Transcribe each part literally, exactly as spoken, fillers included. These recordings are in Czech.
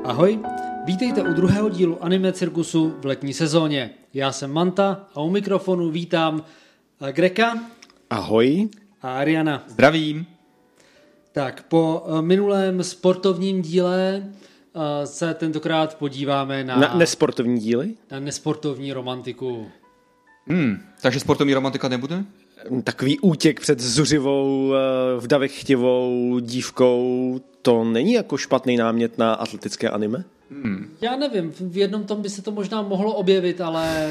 Ahoj, vítejte u druhého dílu Anime Cirkusu v letní sezóně. Já jsem Manta a u mikrofonu vítám Greka. Ahoj. A Ariana. Zdravím. Tak, po minulém sportovním díle se tentokrát podíváme na... Na nesportovní díly? Na nesportovní romantiku. Hmm, takže sportovní romantika nebude? Takový útěk před zuřivou, v davech chtivou dívkou, to není jako špatný námět na atletické anime? Hmm. Já nevím, v jednom tom by se to možná mohlo objevit, ale...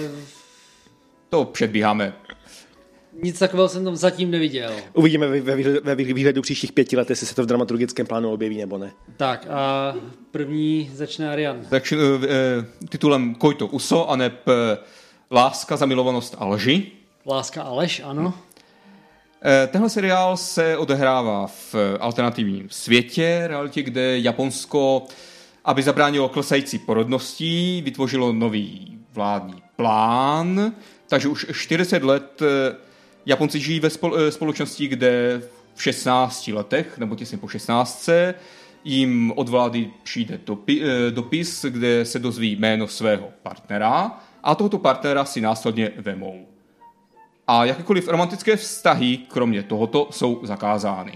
To předbíháme. Nic takového jsem tam zatím neviděl. Uvidíme ve, ve, ve výhledu příštích pěti let, jestli se to v dramaturgickém plánu objeví nebo ne. Tak a první začne Arian. Začnu e, titulem Koito Uso, aneb e, Láska, zamilovanost a lži. Láska a lež, ano. E, tenhle seriál se odehrává v alternativním světě, realitě, kde Japonsko, aby zabránilo klesající porodností, vytvořilo nový vládní plán, takže už čtyřicet let Japonci žijí ve společnosti, kde v šestnácti letech, nebo těsně po šestnáctce, jim od vlády přijde dopis, kde se dozví jméno svého partnera a tohoto partnera si následně vemou. A jakékoliv romantické vztahy, kromě tohoto, jsou zakázány.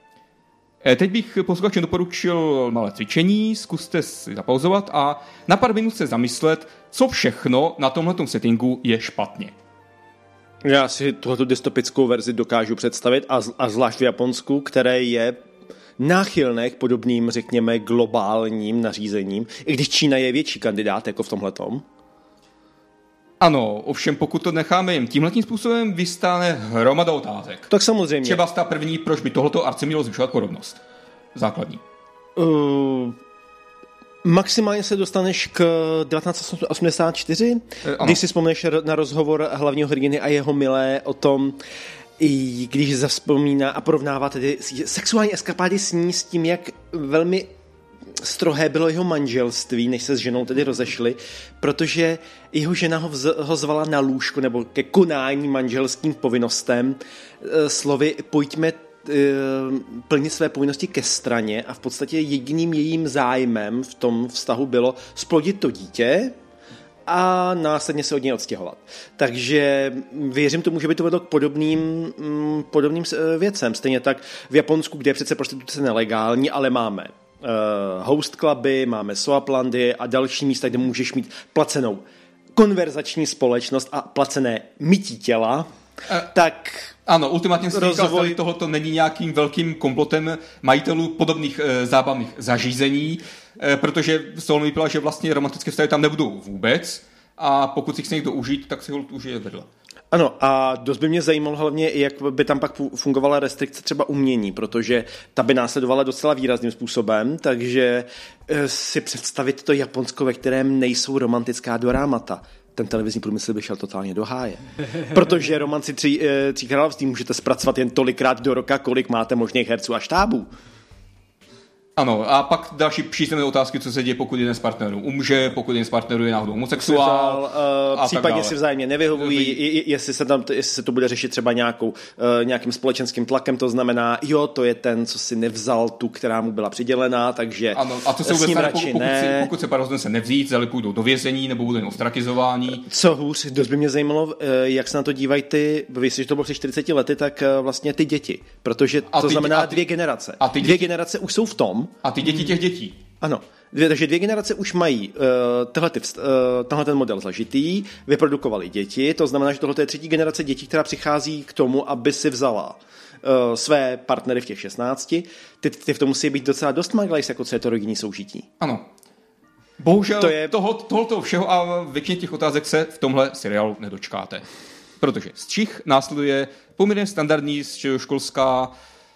Teď bych posluchačům doporučil malé cvičení, zkuste si zapauzovat a na pár minut se zamyslet, co všechno na tomhletom settingu je špatně. Já si tuhletu dystopickou verzi dokážu představit a, a zvlášť v Japonsku, které je náchylné k podobným, řekněme, globálním nařízením, i když Čína je větší kandidát jako v tomhletom. Ano, ovšem pokud to necháme jen tímhletím způsobem, vystane hromada otázek. Tak samozřejmě. Třeba ta první, proč by tohleto arce mělo zvyšovat porodnost. Základní. Uh, maximálně se dostaneš k devatenáct osmdesát čtyři, uh, když si vzpomeneš na rozhovor hlavního hrdiny a jeho milé o tom, i když zavzpomíná a porovnává tedy sexuální eskapády s ní s tím, jak velmi strohé bylo jeho manželství, než se s ženou tedy rozešli, protože jeho žena ho, vz, ho zvala na lůžko nebo ke konání manželským povinnostem e, slovy pojďme e, plnit své povinnosti ke straně a v podstatě jediným jejím zájmem v tom vztahu bylo splodit to dítě a následně se od něj odstěhovat. Takže věřím tomu, že by to vedlo k podobným, podobným věcem. Stejně tak v Japonsku, kde je přece prostituce nelegální, ale máme Uh, host cluby, máme soaplandy a další místa, kde můžeš mít placenou konverzační společnost a placené mytí těla, uh, tak ano, ultimátně si rozvoj... říkal, tohoto není nějakým velkým komplotem majitelů podobných uh, zábavných zařízení, uh, protože z toho vypadá, že vlastně romantické vztahy tam nebudou vůbec a pokud si chce někdo užít, tak si ho užije vedle. Ano, a dost by mě zajímalo hlavně, jak by tam pak fungovala restrikce třeba umění, protože ta by následovala docela výrazným způsobem, takže si představit to Japonsko, ve kterém nejsou romantická dorámata. Ten televizní průmysl by šel totálně do háje. Protože romanci tří, tří království můžete zpracovat jen tolikrát do roka, kolik máte možných herců a štábů. Ano, a pak další přísné otázky, co se děje, pokud jeden z partnerů umře, pokud jeden z partnerů je náhodou homosexuál. Uh, případně si vzájemně nevyhovují, jestli se, tam, jestli se to bude řešit třeba nějakou, uh, nějakým společenským tlakem, to znamená, jo, to je ten, co si nevzal tu, která mu byla přidělená, takže ano, a to se vůbec stane, pokud, pokud, si, pokud se pár rozhodne se nevzít, zali půjdou do vězení nebo budou ostrakizování. Co hůř, dost by mě zajímalo, jak se na to dívají ty, víš, že to bylo před čtyřiceti lety, tak vlastně ty děti, protože to ty, znamená ty, dvě generace. A ty dvě děti, generace už jsou v tom. A ty děti těch dětí. Ano, dvě, takže dvě generace už mají uh, tohle, uh, tohle ten model zažitý, vyprodukovali děti, to znamená, že tohle je třetí generace dětí, která přichází k tomu, aby si vzala uh, své partnery v těch šestnácti. Ty, ty v tom musí být docela dost maglajs, jako co je to rodinný soužití. Ano. Bohužel to je... toho, tohoto všeho a většině těch otázek se v tomhle seriálu nedočkáte. Protože z Čích následuje poměrně standardní středoškolská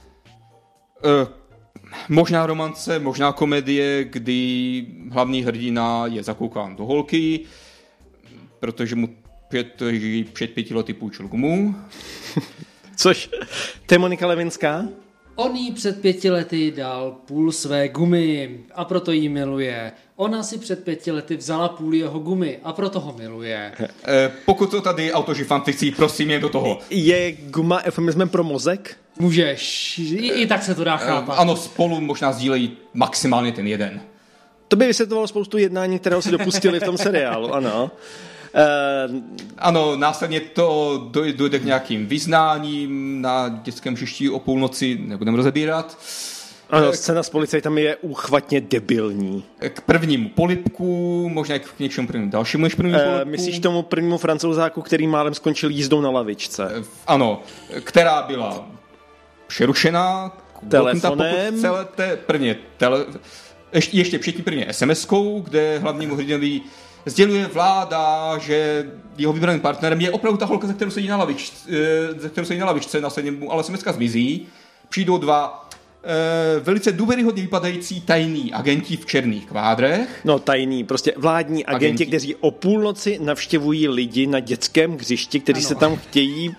uh, možná romance, možná komedie, kdy hlavní hrdina je zakoukán do holky, protože mu před, před pěti lety půjčil gumu. Což, to je Monika Levinská? On jí před pěti lety dal půl své gumy a proto jí miluje. Ona si před pěti lety vzala půl jeho gumy a proto ho miluje. E, pokud to tady autoři fanficí, prosím jen do toho. Je guma eufemismem pro mozek? Můžeš, i, i tak se to dá chápat. E, ano, spolu možná sdílejí maximálně ten jeden. To by vysvětlovalo spoustu jednání, kterého se dopustili v tom seriálu, ano. Uh, ano, následně to dojde k nějakým vyznáním na dětském hřišti o půlnoci, nebudeme rozebírat. Ano, scéna s policajtami je úchvatně debilní. K prvnímu polibku, možná k něčemu prvnímu dalšímu než prvnímu polibku. Uh, myslíš tomu prvnímu Francouzáku, který málem skončil jízdou na lavičce? Uh, ano, která byla přerušená telefonem. Celé té prvně tele, ještě, ještě předtím prvně es em eskou, kde hlavnímu hrdinovi sděluje vláda, že jeho vybraným partnerem je opravdu ta holka, ze kterou sedí na lavičce, ze kterou sedí na lavičce, následně mu ale es em eska zmizí. Přijdou dva e, velice důvěryhodně vypadající tajní agenti v černých kvádrech. No tajní, prostě vládní agenti, agenti. kteří o půlnoci navštěvují lidi na dětském hřišti, kteří ano. se tam chtějí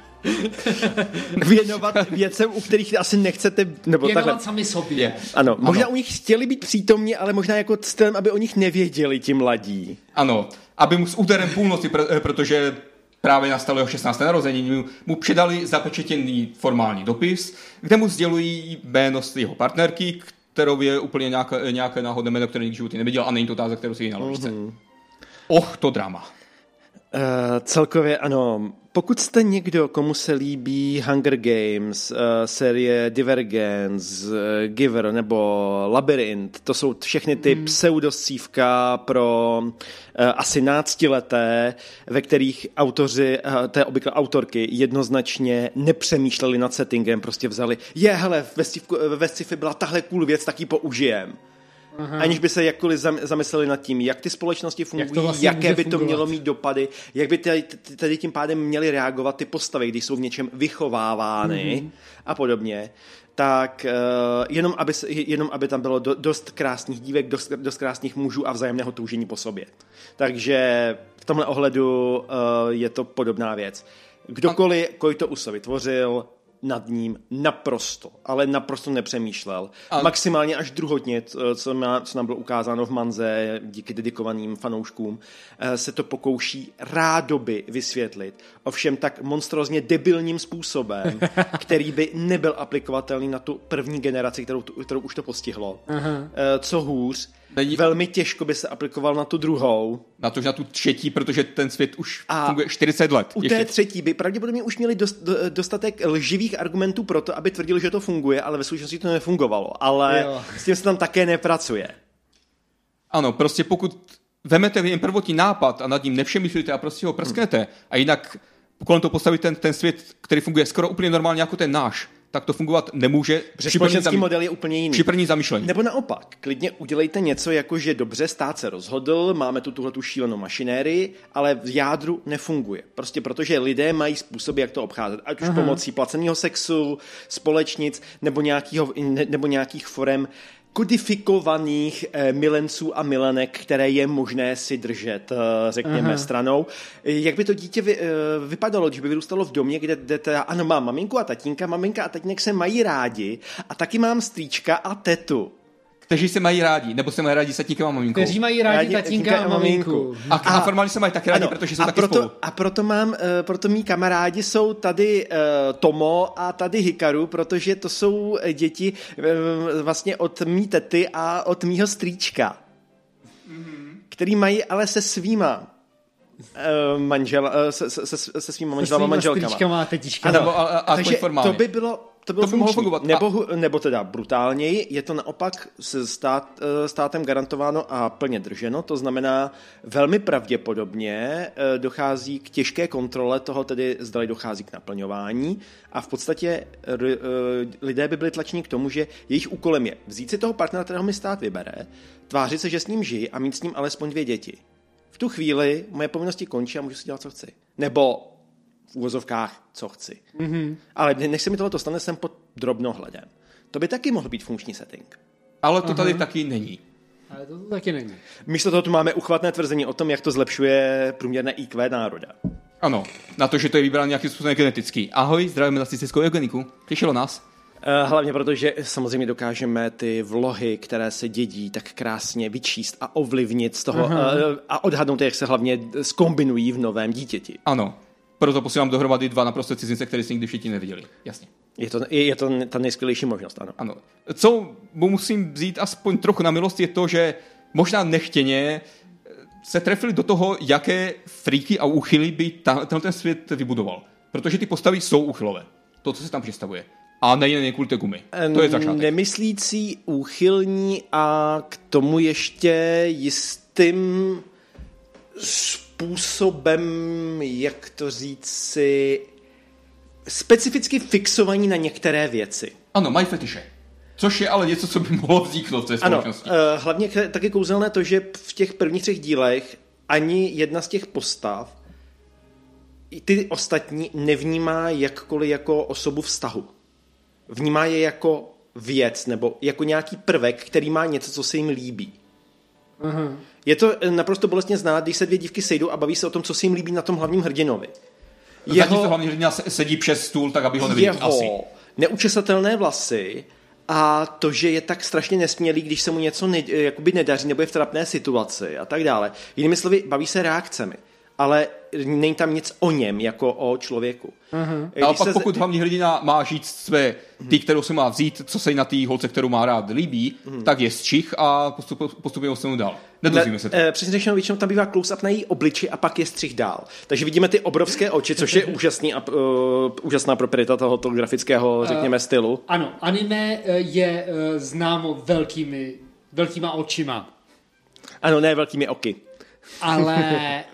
věnovat věcem, u kterých asi nechcete, nebo věnovat takhle. sami sobě. Ano, možná ano. u nich chtěli být přítomní, ale možná jako stylem, aby o nich nevěděli ti mladí. Ano, aby mu s úderem půlnoci, protože právě nastalo jeho šestnácté narozeniny, mu předali zapečetěný formální dopis, kde mu sdělují jméno jeho partnerky, kterou je úplně nějaké, nějaké náhodné jméno, které nikdy v životě neviděl, a není to ta, za kterou si ji na ložce. Mm-hmm. Och, to drama. Uh, celkově ano. Pokud jste někdo, komu se líbí Hunger Games, uh, série Divergence, uh, Giver nebo Labyrinth, to jsou všechny ty mm. pseudoscívka pro uh, asi náctileté, ve kterých autoři, uh, té obvykle autorky, jednoznačně nepřemýšleli nad settingem, prostě vzali, je, hele, ve sci-fi byla tahle cool věc, tak ji použijem. Aha. Aniž by se jakkoliv zamysleli nad tím, jak ty společnosti fungují, jak vlastně jaké by to fungovat. Mělo mít dopady, jak by tady, tady tím pádem měly reagovat ty postavy, když jsou v něčem vychovávány mm-hmm. a podobně, tak uh, jenom, aby, jenom aby tam bylo do, dost krásných dívek, dost, dost krásných mužů a vzájemného toužení po sobě. Takže v tomhle ohledu uh, je to podobná věc. Kdokoliv, kdo to Uso vytvořil, nad ním naprosto, ale naprosto nepřemýšlel. A... Maximálně až druhotně, co, má, co nám bylo ukázáno v Manze díky dedikovaným fanouškům, se to pokouší rádoby vysvětlit. Ovšem tak monstrózně debilním způsobem, který by nebyl aplikovatelný na tu první generaci, kterou, kterou už to postihlo. Aha. Co hůř, Není... velmi těžko by se aplikoval na tu druhou. Na to, na tu třetí, protože ten svět už a funguje čtyřicet let. U ještě. té třetí by pravděpodobně už měli dost, dostatek lživých argumentů pro to, aby tvrdili, že to funguje, ale ve skutečnosti to nefungovalo. Ale jo. S tím se tam také nepracuje. Ano, prostě pokud vemete jen prvotní nápad a nad ním nevšemýšlíte a prostě ho prsknete hmm. a jinak kolem toho postavit ten, ten svět, který funguje skoro úplně normálně jako ten náš, tak to fungovat nemůže. Společenský model je úplně jiný. Při první zamýšlení. Nebo naopak, klidně udělejte něco jako, že dobře, stát se rozhodl, máme tu tuhletu šílenou mašinérii, ale v jádru nefunguje. Prostě protože lidé mají způsoby, jak to obcházet. Ať už Aha. pomocí placeného sexu, společnic, nebo, nějakýho, ne, nebo nějakých forem kodifikovaných eh, milenců a milenek, které je možné si držet, eh, řekněme, Aha. stranou. Jak by to dítě vy, eh, vypadalo, když by vyrůstalo v domě, kde, kde teda, ano, mám maminku a tatínka, maminka a tatínek se mají rádi a taky mám strýčka a tetu. Kteří se mají rádi, nebo se mají rádi s tatínkem a maminkou. Kteří mají rádi, rádi tatínka a maminku. A, a formálně se mají taky rádi, ano, protože jsou taky proto, spolu. A proto mám, uh, proto mý kamarádi jsou tady uh, Tomo a tady Hikaru, protože to jsou děti uh, vlastně od mý tety a od mýho strýčka, mm-hmm. který mají ale se svýma uh, manžel, uh, se, se, se, se svýma manželama manželkama. Se svýma a tetičkama. Ano, a, a, a takže to by bylo To bylo to by mohlo fungovat. Nebo, nebo teda brutálněji, je to naopak s stát, státem garantováno a plně drženo, to znamená velmi pravděpodobně dochází k těžké kontrole toho, tedy zdali dochází k naplňování a v podstatě lidé by byli tlačeni k tomu, že jejich úkolem je vzít si toho partnera, kterého mi stát vybere, tvářit se, že s ním žijí a mít s ním alespoň dvě děti. V tu chvíli moje povinnosti končí a můžu si dělat, co chci. Nebo v úvozovkách, co chci. Mm-hmm. Ale než se mi tohle stane, jsem pod drobnohledem. To by taky mohl být funkční setting. Ale to Aha. tady taky není. Ale to, to taky není. Místo toho tu máme uchvatné tvrzení o tom, jak to zlepšuje průměrné í kvé národa. Ano, na to, že to je vybráno nějakým způsobem genetický. Ahoj, zdravíme nacistickou eugeniku. Těšilo nás. Hlavně proto, že samozřejmě dokážeme ty vlohy, které se dědí, tak krásně vyčíst a ovlivnit z toho Aha. a odhadnout, jak se hlavně zkombinují v novém dítěti. Ano. Proto posílám dohromady dva naprosto cizince, které si nikdy všichni neviděli. Jasně. Je to, je to ta nejskvělejší možnost, ano. Ano. Co musím vzít aspoň trochu na milost, je to, že možná nechtěně se trefili do toho, jaké fríky a úchyly by ta, ten svět vybudoval. Protože ty postavy jsou úchylové. To, co se tam představuje. A nejen kvůli té gumy. To je začátek. Nemyslící, úchylní a k tomu ještě jistým způsobem, jak to říci, specificky fixovaní na některé věci. Ano, mají fetiše. Což je ale něco, co by mohlo vzniknout v té společnosti. Ano, uh, hlavně taky kouzelné to, že v těch prvních třech dílech ani jedna z těch postav ty ostatní nevnímá jakkoliv jako osobu vztahu. Vnímá je jako věc nebo jako nějaký prvek, který má něco, co se jim líbí. Aha. Je to naprosto bolestně znát, když se dvě dívky sejdou a baví se o tom, co se jim líbí na tom hlavním hrdinovi. Jeho, Zatím to hlavní hrdina sedí přes stůl, tak aby ho neviděl asi. Neučesatelné vlasy a to, že je tak strašně nesmělý, když se mu něco ne, jakoby nedaří nebo je v trapné situaci a tak dále. Jinými slovy, baví se reakcemi, ale není tam nic o něm, jako o člověku. Uh-huh. A pak se... pokud hlavní hrdina má žít své, ty, kterou se má vzít, co se jí na té holce, kterou má rád, líbí, uh-huh. tak je střih a postup, postupně se mu dál. Nedozvíme se to. E, přesně řečeno, většinou tam bývá close-up na její obliči a pak je střih dál. Takže vidíme ty obrovské oči, což je úžasný a, uh, úžasná proprieta tohoto grafického, řekněme, stylu. Uh, ano, anime je uh, známo velkými, velkýma očima. Ano, ne velkými oky. Ale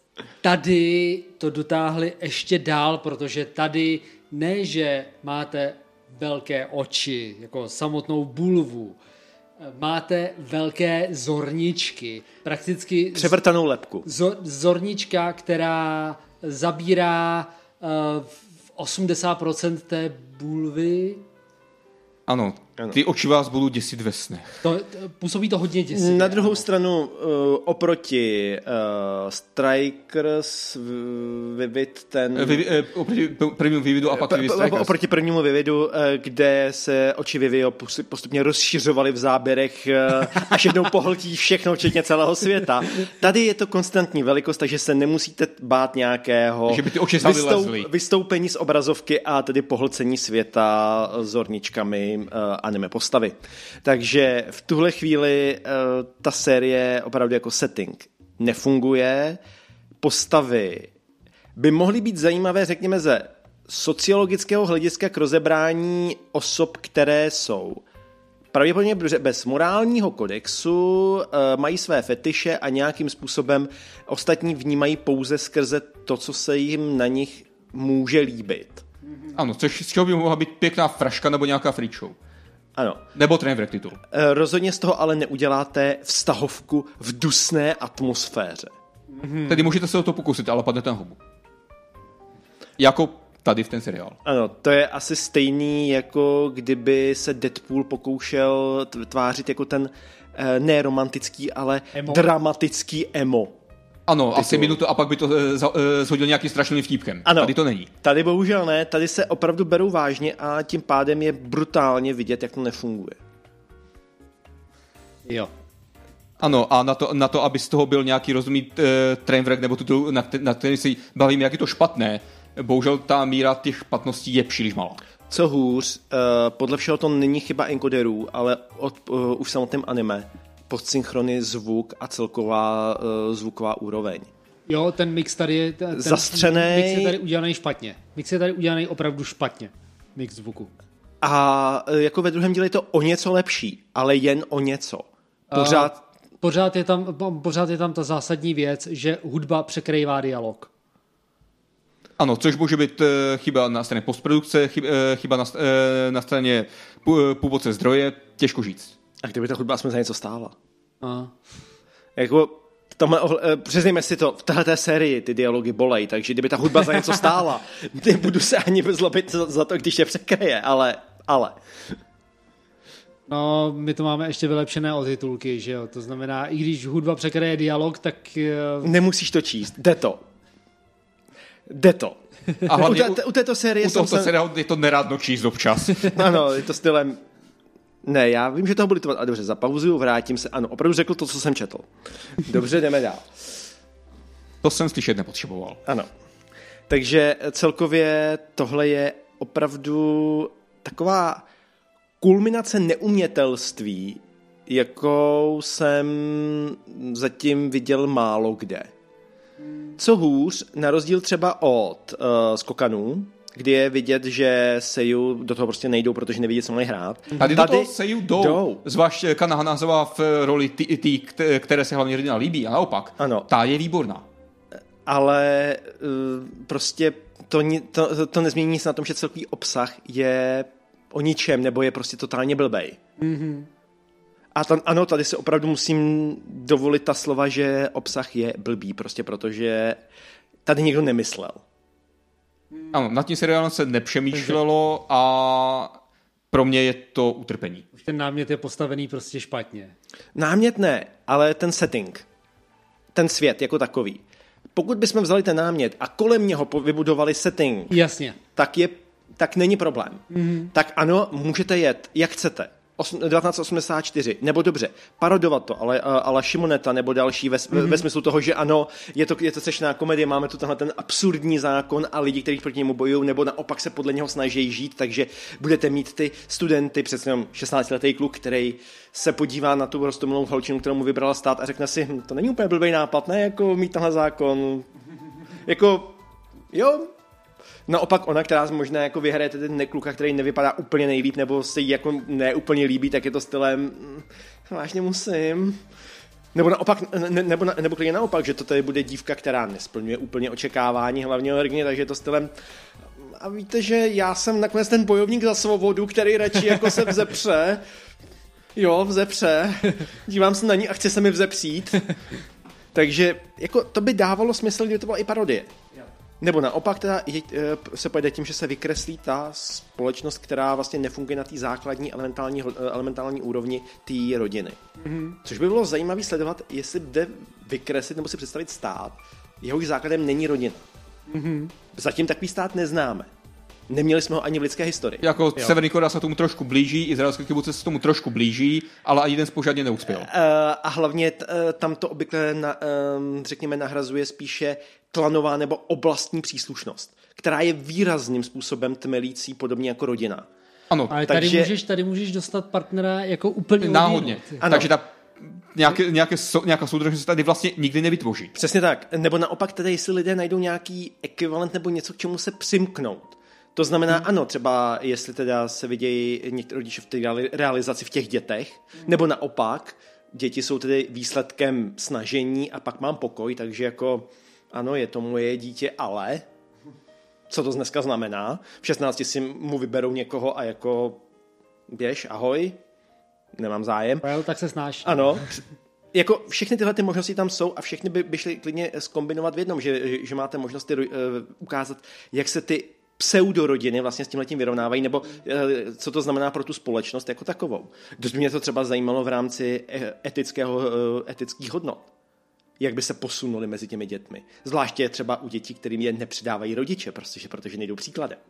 tady to dotáhli ještě dál, protože tady ne, že máte velké oči, jako samotnou bulvu, máte velké zorničky, prakticky převrtanou lebku. Zo, zornička, která zabírá uh, osmdesát procent té bulvy. Ano, ty oči vás budou děsit ve snech. To, to, působí to hodně děsivě. Na druhou ano. stranu uh, oproti uh, Strikers, Vivid, ten... Vivi, uh, oproti prvnímu Vividu a pak Vivid Strikers. Oproti prvnímu Vividu, uh, kde se oči Vivio postupně rozšiřovaly v záběrech, uh, až jednou pohltí všechno, včetně celého světa. Tady je to konstantní velikost, takže se nemusíte bát nějakého že by ty oči vystoup, vystoupení z obrazovky a tedy pohlcení světa zorničkami anime postavy. Takže v tuhle chvíli uh, ta série opravdu jako setting nefunguje. Postavy by mohly být zajímavé, řekněme, ze sociologického hlediska k rozebrání osob, které jsou pravděpodobně bez morálního kodexu, uh, mají své fetiše a nějakým způsobem ostatní vnímají pouze skrze to, co se jim na nich může líbit. Ano, což z čeho by mohla být pěkná fraška nebo nějaká free show. Ano. Nebo trainwreck titul. Rozhodně z toho ale neuděláte vztahovku v dusné atmosféře. Mm-hmm. Tedy můžete se o to pokusit, ale padnete na hubu. Jako tady v ten seriál. Ano, to je asi stejný, jako kdyby se Deadpool pokoušel tvářit jako ten ne romantický, ale emo. dramatický emo. Ano, titul. Asi minutu a pak by to zhodil nějakým strašným vtípkem. Ano, tady to není. Tady bohužel ne, tady se opravdu berou vážně a tím pádem je brutálně vidět, jak to nefunguje. Jo. Ano, a na to, na to aby z toho byl nějaký rozumný uh, trainwreck nebo titul, na, na který si bavíme, jak je to špatné, bohužel ta míra těch špatností je příliš malá. Co hůř, uh, podle všeho to není chyba encoderů, ale od, uh, už samotném anime. Podsynchrony, zvuk a celková uh, zvuková úroveň. Jo, ten mix tady je... Ten zastřenej. Mix je tady udělaný špatně. Mix je tady udělaný opravdu špatně. Mix zvuku. A uh, jako ve druhém díle je to o něco lepší, ale jen o něco. Pořád... Uh, pořád, je tam, pořád je tam ta zásadní věc, že hudba překrývá dialog. Ano, což může být uh, chyba na straně postprodukce, chyba, uh, chyba na, uh, na straně původce zdroje, těžko říct. A kdyby ta hudba aspoň za něco stála. A. Jako, tomhle, přiznejme si to, v téhleté sérii ty dialogy bolej, takže kdyby ta hudba za něco stála, nebudu se ani zlobit za to, když je překryje, ale, ale. No, my to máme ještě vylepšené o titulky, že jo, to znamená, i když hudba překryje dialog, tak... Nemusíš to číst, jde to. Jde to. A hlavně u, té, u této série u tohoto jsem... seriálu je to nerádno číst občas. Ano, je to stylem... Ne, já vím, že toho budu litovat. A dobře, zapauzuju, vrátím se. Ano, opravdu řekl to, co jsem četl. Dobře, jdeme dál. To jsem slyšet nepotřeboval. Ano. Takže celkově tohle je opravdu taková kulminace neumětelství, jakou jsem zatím viděl málo kde. Co hůř, na rozdíl třeba od uh, skokanů, kdy je vidět, že Seiyu do toho prostě nejdou, protože nevidí, co mají hrát. Tady, Tady do toho Seiyu jdou. jdou. Zvlášť Kana Hanazová v roli tý, které se hlavně rodina líbí. A naopak, ano. Ta je výborná. Ale uh, prostě to, to, to nezmění nic na tom, že celkový obsah je o ničem, nebo je prostě totálně blbej. Mm-hmm. A tam, ano, tady se opravdu musím dovolit ta slova, že obsah je blbý, prostě protože tady někdo nemyslel. Ano, nad tím seriálem se nepřemýšlelo a pro mě je to utrpení. Už ten námět je postavený prostě špatně. Námět ne, ale ten setting, ten svět jako takový. Pokud bychom vzali ten námět a kolem něho vybudovali setting, jasně, tak, je, tak není problém. Mm-hmm. Tak ano, můžete jet, jak chcete. devatenáct osmdesát čtyři, nebo dobře, parodovat to, ale, ale Shimoneta nebo další ve, mm-hmm. ve smyslu toho, že ano, je to, je to sečná komedie, máme tu tenhle ten absurdní zákon a lidi, kteří proti němu bojují, nebo naopak se podle něho snaží žít, takže budete mít ty studenty, přesně jenom šestnáctiletý kluk, který se podívá na tu roztomilou holčinu, kterou mu vybrala stát a řekne si, hm, to není úplně blbý nápad, ne, jako mít tenhle zákon. Jako, jo, naopak ona, která možná jako vyhraje ten kluka, který nevypadá úplně nejlíp, nebo se jí jako neúplně líbí, tak je to stylem vážně musím. Nebo naopak, ne, nebo, nebo klidně naopak, že to tady bude dívka, která nesplňuje úplně očekávání hlavního hrdiny, takže je to stylem a víte, že já jsem nakonec ten bojovník za svobodu, který radši jako se vzepře. Jo, vzepře. Dívám se na ní a chce se mi vzepřít. Takže jako to by dávalo smysl, kdyby to byla i parodie. Nebo naopak teda je, se pojede tím, že se vykreslí ta společnost, která vlastně nefunguje na té základní elementální, elementální úrovni té rodiny. Mm-hmm. Což by bylo zajímavé sledovat, jestli jde vykreslit nebo si představit stát, jehož základem není rodina. Mm-hmm. Zatím takový stát neznáme. Neměli jsme ho ani v lidské historii. Jako Severní Korea se tomu trošku blíží, izraelské kibuce se tomu trošku blíží, ale ani jeden pořádně neuspěl. Uh, a hlavně t, uh, tam to obvykle, na, um, řekněme, nahrazuje spíše klanová nebo oblastní příslušnost, která je výrazným způsobem tmelící, podobně jako rodina. Ano. Ale tady, takže můžeš, tady můžeš dostat partnera jako úplně náhodně. Takže ta nějaké, nějaké, nějaká soudržnost se tady vlastně nikdy nevytvoří. Přesně tak. Nebo naopak tedy, jestli lidé najdou nějaký ekvivalent nebo něco, k čemu se přimknout. To znamená, hmm. ano, třeba jestli teda se vidějí některé rodiče v té realizaci v těch dětech, hmm. nebo naopak, děti jsou tedy výsledkem snažení a pak mám pokoj, takže jako, ano, je to moje dítě, ale co to dneska znamená? V šestnácti si mu vyberou někoho a jako běž, ahoj, nemám zájem. Well, tak se snáš. Ano, jako všechny tyhle ty možnosti tam jsou a všechny by, by šly klidně zkombinovat v jednom, že, že máte možnost ty, uh, ukázat, jak se ty pseudorodiny vlastně s tímhletím vyrovnávají, nebo e, co to znamená pro tu společnost jako takovou. Dost mě to třeba zajímalo v rámci etického, e, etických hodnot. Jak by se posunuli mezi těmi dětmi. Zvláště třeba u dětí, kterým je nepředávají rodiče, protože, protože nejdou příkladem.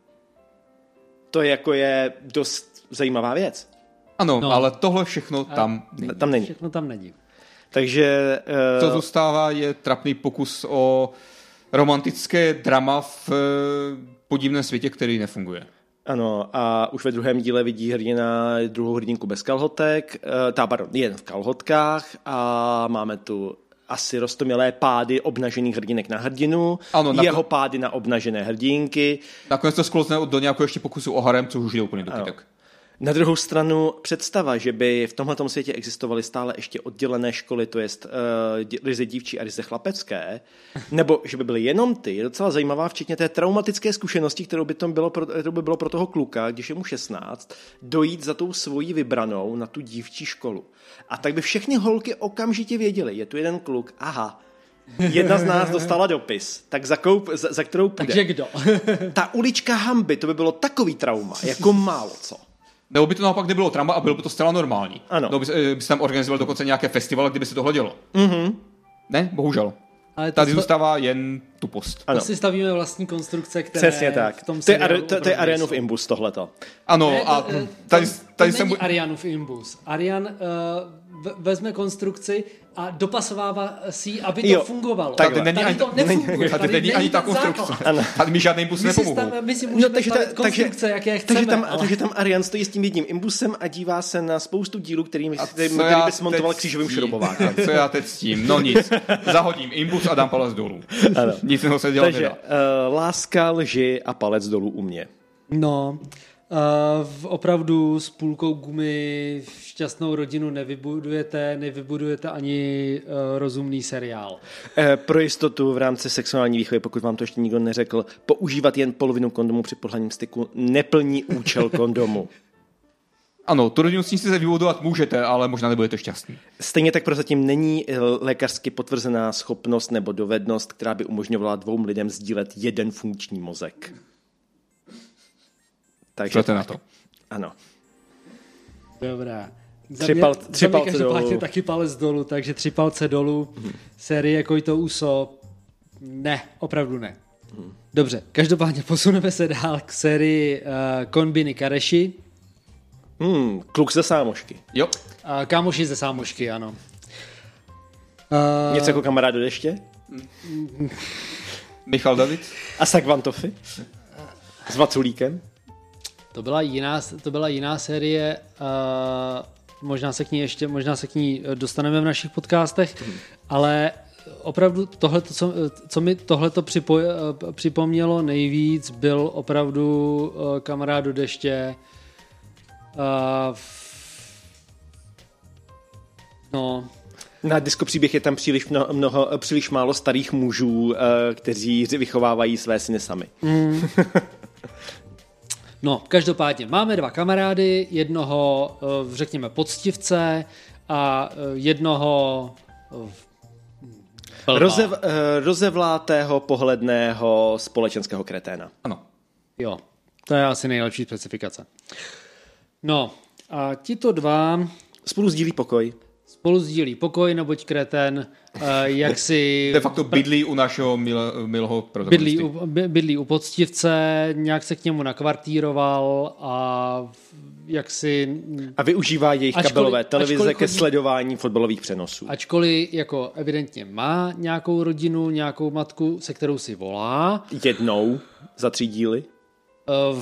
To je jako je dost zajímavá věc. Ano, no. Ale tohle všechno tam není. Tam není. Všechno tam není. Takže... E... Co zůstává je trapný pokus o romantické drama v podivném světě, který nefunguje. Ano, a už ve druhém díle vidí hrdina druhou hrdinku bez kalhotek, ta, pardon, jen v kalhotkách a máme tu asi roztomilé pády obnažených hrdinek na hrdinu, ano, na jeho pády na obnažené hrdinky. Nakonec to sklouzne do nějakého ještě pokusu o harem, což už je úplně do kytek. Na druhou stranu představa, že by v tomhletom světě existovaly stále ještě oddělené školy, to jest uh, ryze dívčí a ryze chlapecké, nebo že by byly jenom ty, je docela zajímavá, včetně té traumatické zkušenosti, kterou by, tom bylo, pro, kterou by bylo pro toho kluka, když je mu šestnáct, dojít za tou svojí vybranou na tu dívčí školu. A tak by všechny holky okamžitě věděly, je tu jeden kluk, aha, jedna z nás dostala dopis, tak za, koup, za, za kterou půjde. Takže kdo? Ta ulička hanby, to by bylo takový trauma, jako málo co. Nebo by to naopak nebylo trauma a bylo by to zcela normální. Ano. Nebo by, by se tam organizoval dokonce nějaké festivaly, kdyby se tohle dělo. Mm-hmm. Ne, bohužel. Ale tady sta... zůstává jen tupost. To si stavíme vlastní konstrukce, které přesně tak. v tom to je, are, to, to je Arenův imbus tohleto. Ano, a tady, tady není jsem... Arianův imbus. Arian uh, vezme konstrukci a dopasovává si ji, aby to jo, fungovalo. Tak tady, není tady ani, to nefunguje. Tady, tady není ani ta konstrukce. Tady mi žádný imbus nepomohou. My si můžeme no, takže ta, konstrukce, takže, jaké chceme. Takže tam, ale... takže tam Arian stojí s tím jedním imbusem a dívá se na spoustu dílů, kterými který by smontoval křížovým šrobovákem. Co já teď s tím? No nic. Zahodím imbus a dám palec dolů. Ano. Nic jiného se dělat takže, nedá. Uh, láska, lži a palec dolů u mě. No... Uh, opravdu s půlkou gumy šťastnou rodinu nevybudujete, nevybudujete ani uh, rozumný seriál. Uh, pro jistotu v rámci sexuální výchovy, pokud vám to ještě nikdo neřekl, používat jen polovinu kondomu při podhlavním styku neplní účel kondomu. Ano, tu rodinu s ní si se vybudovat můžete, ale možná nebudete šťastný. Stejně tak prozatím není lékařsky potvrzená schopnost nebo dovednost, která by umožňovala dvou lidem sdílet jeden funkční mozek. Takže na to. Ano. Dobrá. Tři, pal, tři palce dolů. Taky palec dolů, takže tři palce dolů. Hmm. Série Kojito Uso. Ne, opravdu ne. Hmm. Dobře, každopádně posuneme se dál k sérii uh, Konbini Kareshi. Hmm, kluk ze sámošky. Jo. Uh, kámoši ze sámošky, ano. Uh, Něco jako kamarád do deště? Michal David. A Sagvantofy? S Vaculíkem? To byla jiná, to byla jiná série, uh, možná se k ní ještě, možná se k ní dostaneme v našich podcastech, hmm. ale opravdu tohleto, co, co mi tohleto připo, připomnělo nejvíc, byl opravdu uh, Kamarád do deště. Uh, no... Na diskopříběh je tam příliš, mnoho, mnoho, příliš málo starých mužů, uh, kteří vychovávají své syny sami. Mm. No, každopádně máme dva kamarády, jednoho, řekněme, poctivce a jednoho Rozev, rozevlátého, pohledného společenského kreténa. Ano. Jo, to je asi nejlepší specifikace. No, a tito dva... Spolu sdílí pokoj. Spolu sdílí pokoj, neboť kretén, jak si... De facto bydlí u našeho mil, milého protagonisty. Bydlí u, bydlí u poctivce, nějak se k němu nakvartíroval a jak si... A využívá jejich ačkoliv, kabelové televize ke chodí, sledování fotbalových přenosů. Ačkoliv jako evidentně má nějakou rodinu, nějakou matku, se kterou si volá. Jednou za tři díly. Uh,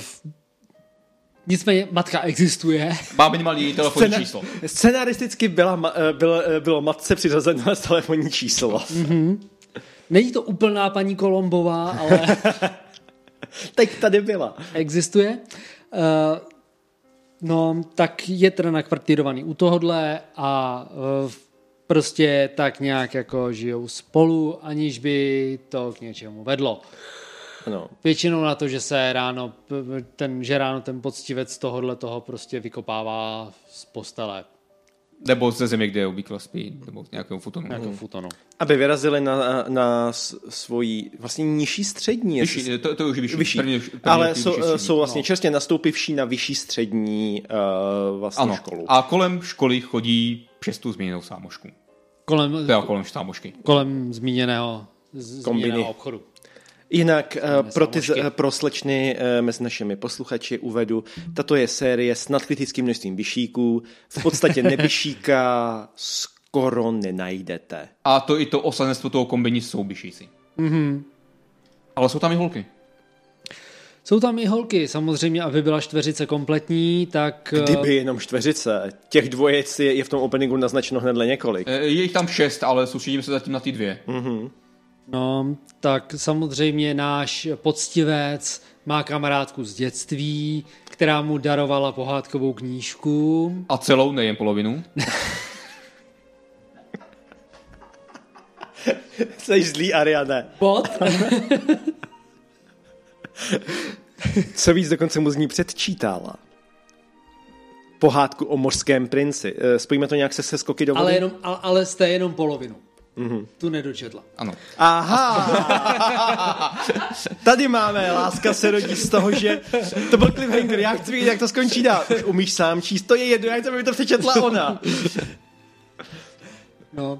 Nicméně matka existuje. Má minimálně její telefonní Scena, číslo. Scenaristicky byla, bylo, bylo matce přiřazeno telefonní číslo. Mm-hmm. Není to úplná paní Kolombová, ale... Tak tady byla. Existuje. Uh, no, tak je teda nakvartírovaný u tohodle a uh, prostě tak nějak jako žijou spolu, aniž by to k něčemu vedlo. No. Většinou na to, že se ráno ten, že ráno ten poctivec tohodle toho prostě vykopává z postele. Nebo ze země, kde je obvykle spí, nebo z nějakého futonu. Nějakého futonu. Aby vyrazili na, na svoji vlastně nižší střední. Vyšší, to, to už je vyšší. vyšší. První, první ale jsou, jsou vlastně no. čerstvě nastoupivší na vyšší střední uh, vlastně ano. školu. A kolem školy chodí přes tu zmíněnou sámošku. Kolem, teda kolem sámošky. Kolem zmíněného, zmíněného obchodu. Jinak pro, ty, pro slečny mezi našimi posluchači uvedu, tato je série s nadkritickým množstvím vyšíků. V podstatě nevyšíka skoro nenajdete. A to i to osazenstvo toho kombini jsou vyšíci. Mm-hmm. Ale jsou tam i holky. Jsou tam i holky, samozřejmě, aby byla čtveřice kompletní, tak... Kdyby jenom čtveřice. Těch dvojec je, je v tom openingu naznačeno hnedle několik. Je jich tam šest, ale soustředíme se zatím na ty dvě. Mhm. No, tak samozřejmě náš poctivec má kamarádku z dětství, která mu darovala pohádkovou knížku. A celou, nejen polovinu. Jsi zlý, Ariane. Pot? Co víc, dokonce mu z ní předčítala. Pohádku o mořském princi. Spojíme to nějak se se skoky do vody? Ale, jenom, ale, ale jste jenom polovinu. Mm-hmm. Tu nedočetla. Ano. Aha! Tady máme, láska se rodí z toho, že to byl cliffhanger, já chci vidět, jak to skončí dál. Už umíš sám číst, to je jedno, já chci, aby to přečetla ona. No.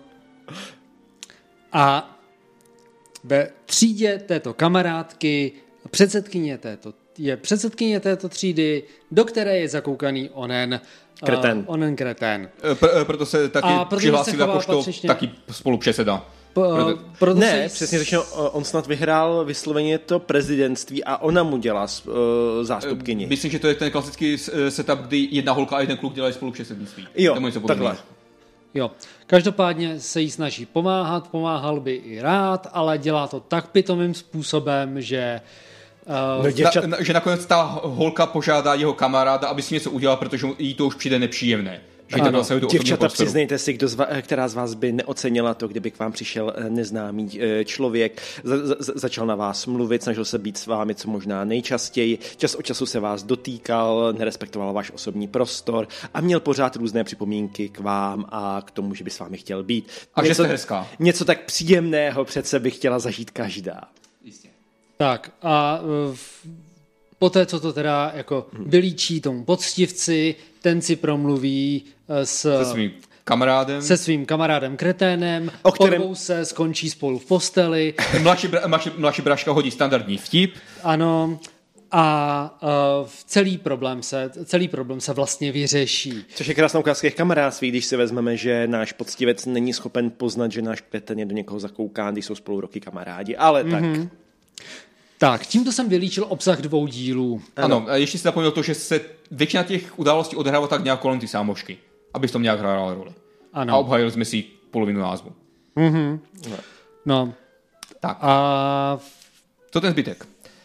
A ve třídě této kamarádky, předsedkyně této je předsedkyně této třídy, do které je zakoukaný onen Kretén. Uh, onen kretén. Pr- proto se taky přihlásil jakožto taky spolupředseda. P- proto ne, se... přesně řečeno, on snad vyhrál vysloveně to prezidentství a ona mu dělá uh, zástupkyni. Myslím, že to je ten klasický setup, kdy jedna holka a jeden kluk dělají spolupředsednictví. Jo, takhle. Jo, každopádně se jí snaží pomáhat, pomáhal by i rád, ale dělá to tak pitomým způsobem, že Uh, no, děvčat... na, že nakonec ta holka požádá jeho kamaráda, aby si něco udělal, protože jí to už přijde nepříjemné. Že ano, děvčata, přiznejte si, kdo z vás, která z vás by neocenila to, kdyby k vám přišel neznámý člověk, za, za, začal na vás mluvit, snažil se být s vámi co možná nejčastěji, čas od času se vás dotýkal, nerespektoval váš osobní prostor a měl pořád různé připomínky k vám a k tomu, že by s vámi chtěl být. A něco, že jste hezká. Něco tak příjemného přece by chtěla zažít každá. Jistě. Tak a v... poté, co to teda jako vylíčí tomu poctivci, ten si promluví s, se svým kamarádem, se svým kamarádem kreténem, o kterém porvou se, skončí spolu v posteli. Mladší, bra, mladší, mladší bráška hodí standardní vtip. Ano. A uh, celý problém se celý problém se vlastně vyřeší. Což je krásná ukázka kamarádství, když si vezmeme, že náš poctivec není schopen poznat, že náš kretén je do někoho zakouká, když jsou spolu roky kamarádi, ale tak... Mm-hmm. Tak, tímto jsem vylíčil obsah dvou dílů. Ano, ano a ještě si zapomněl to, že se většina těch událostí odehrává tak nějak kolem ty sámošky, aby v tom nějak hrála roli. Ano. A obhájili jsme si polovinu názvu. Mhm. No. no. Tak. A... Co ten zbytek?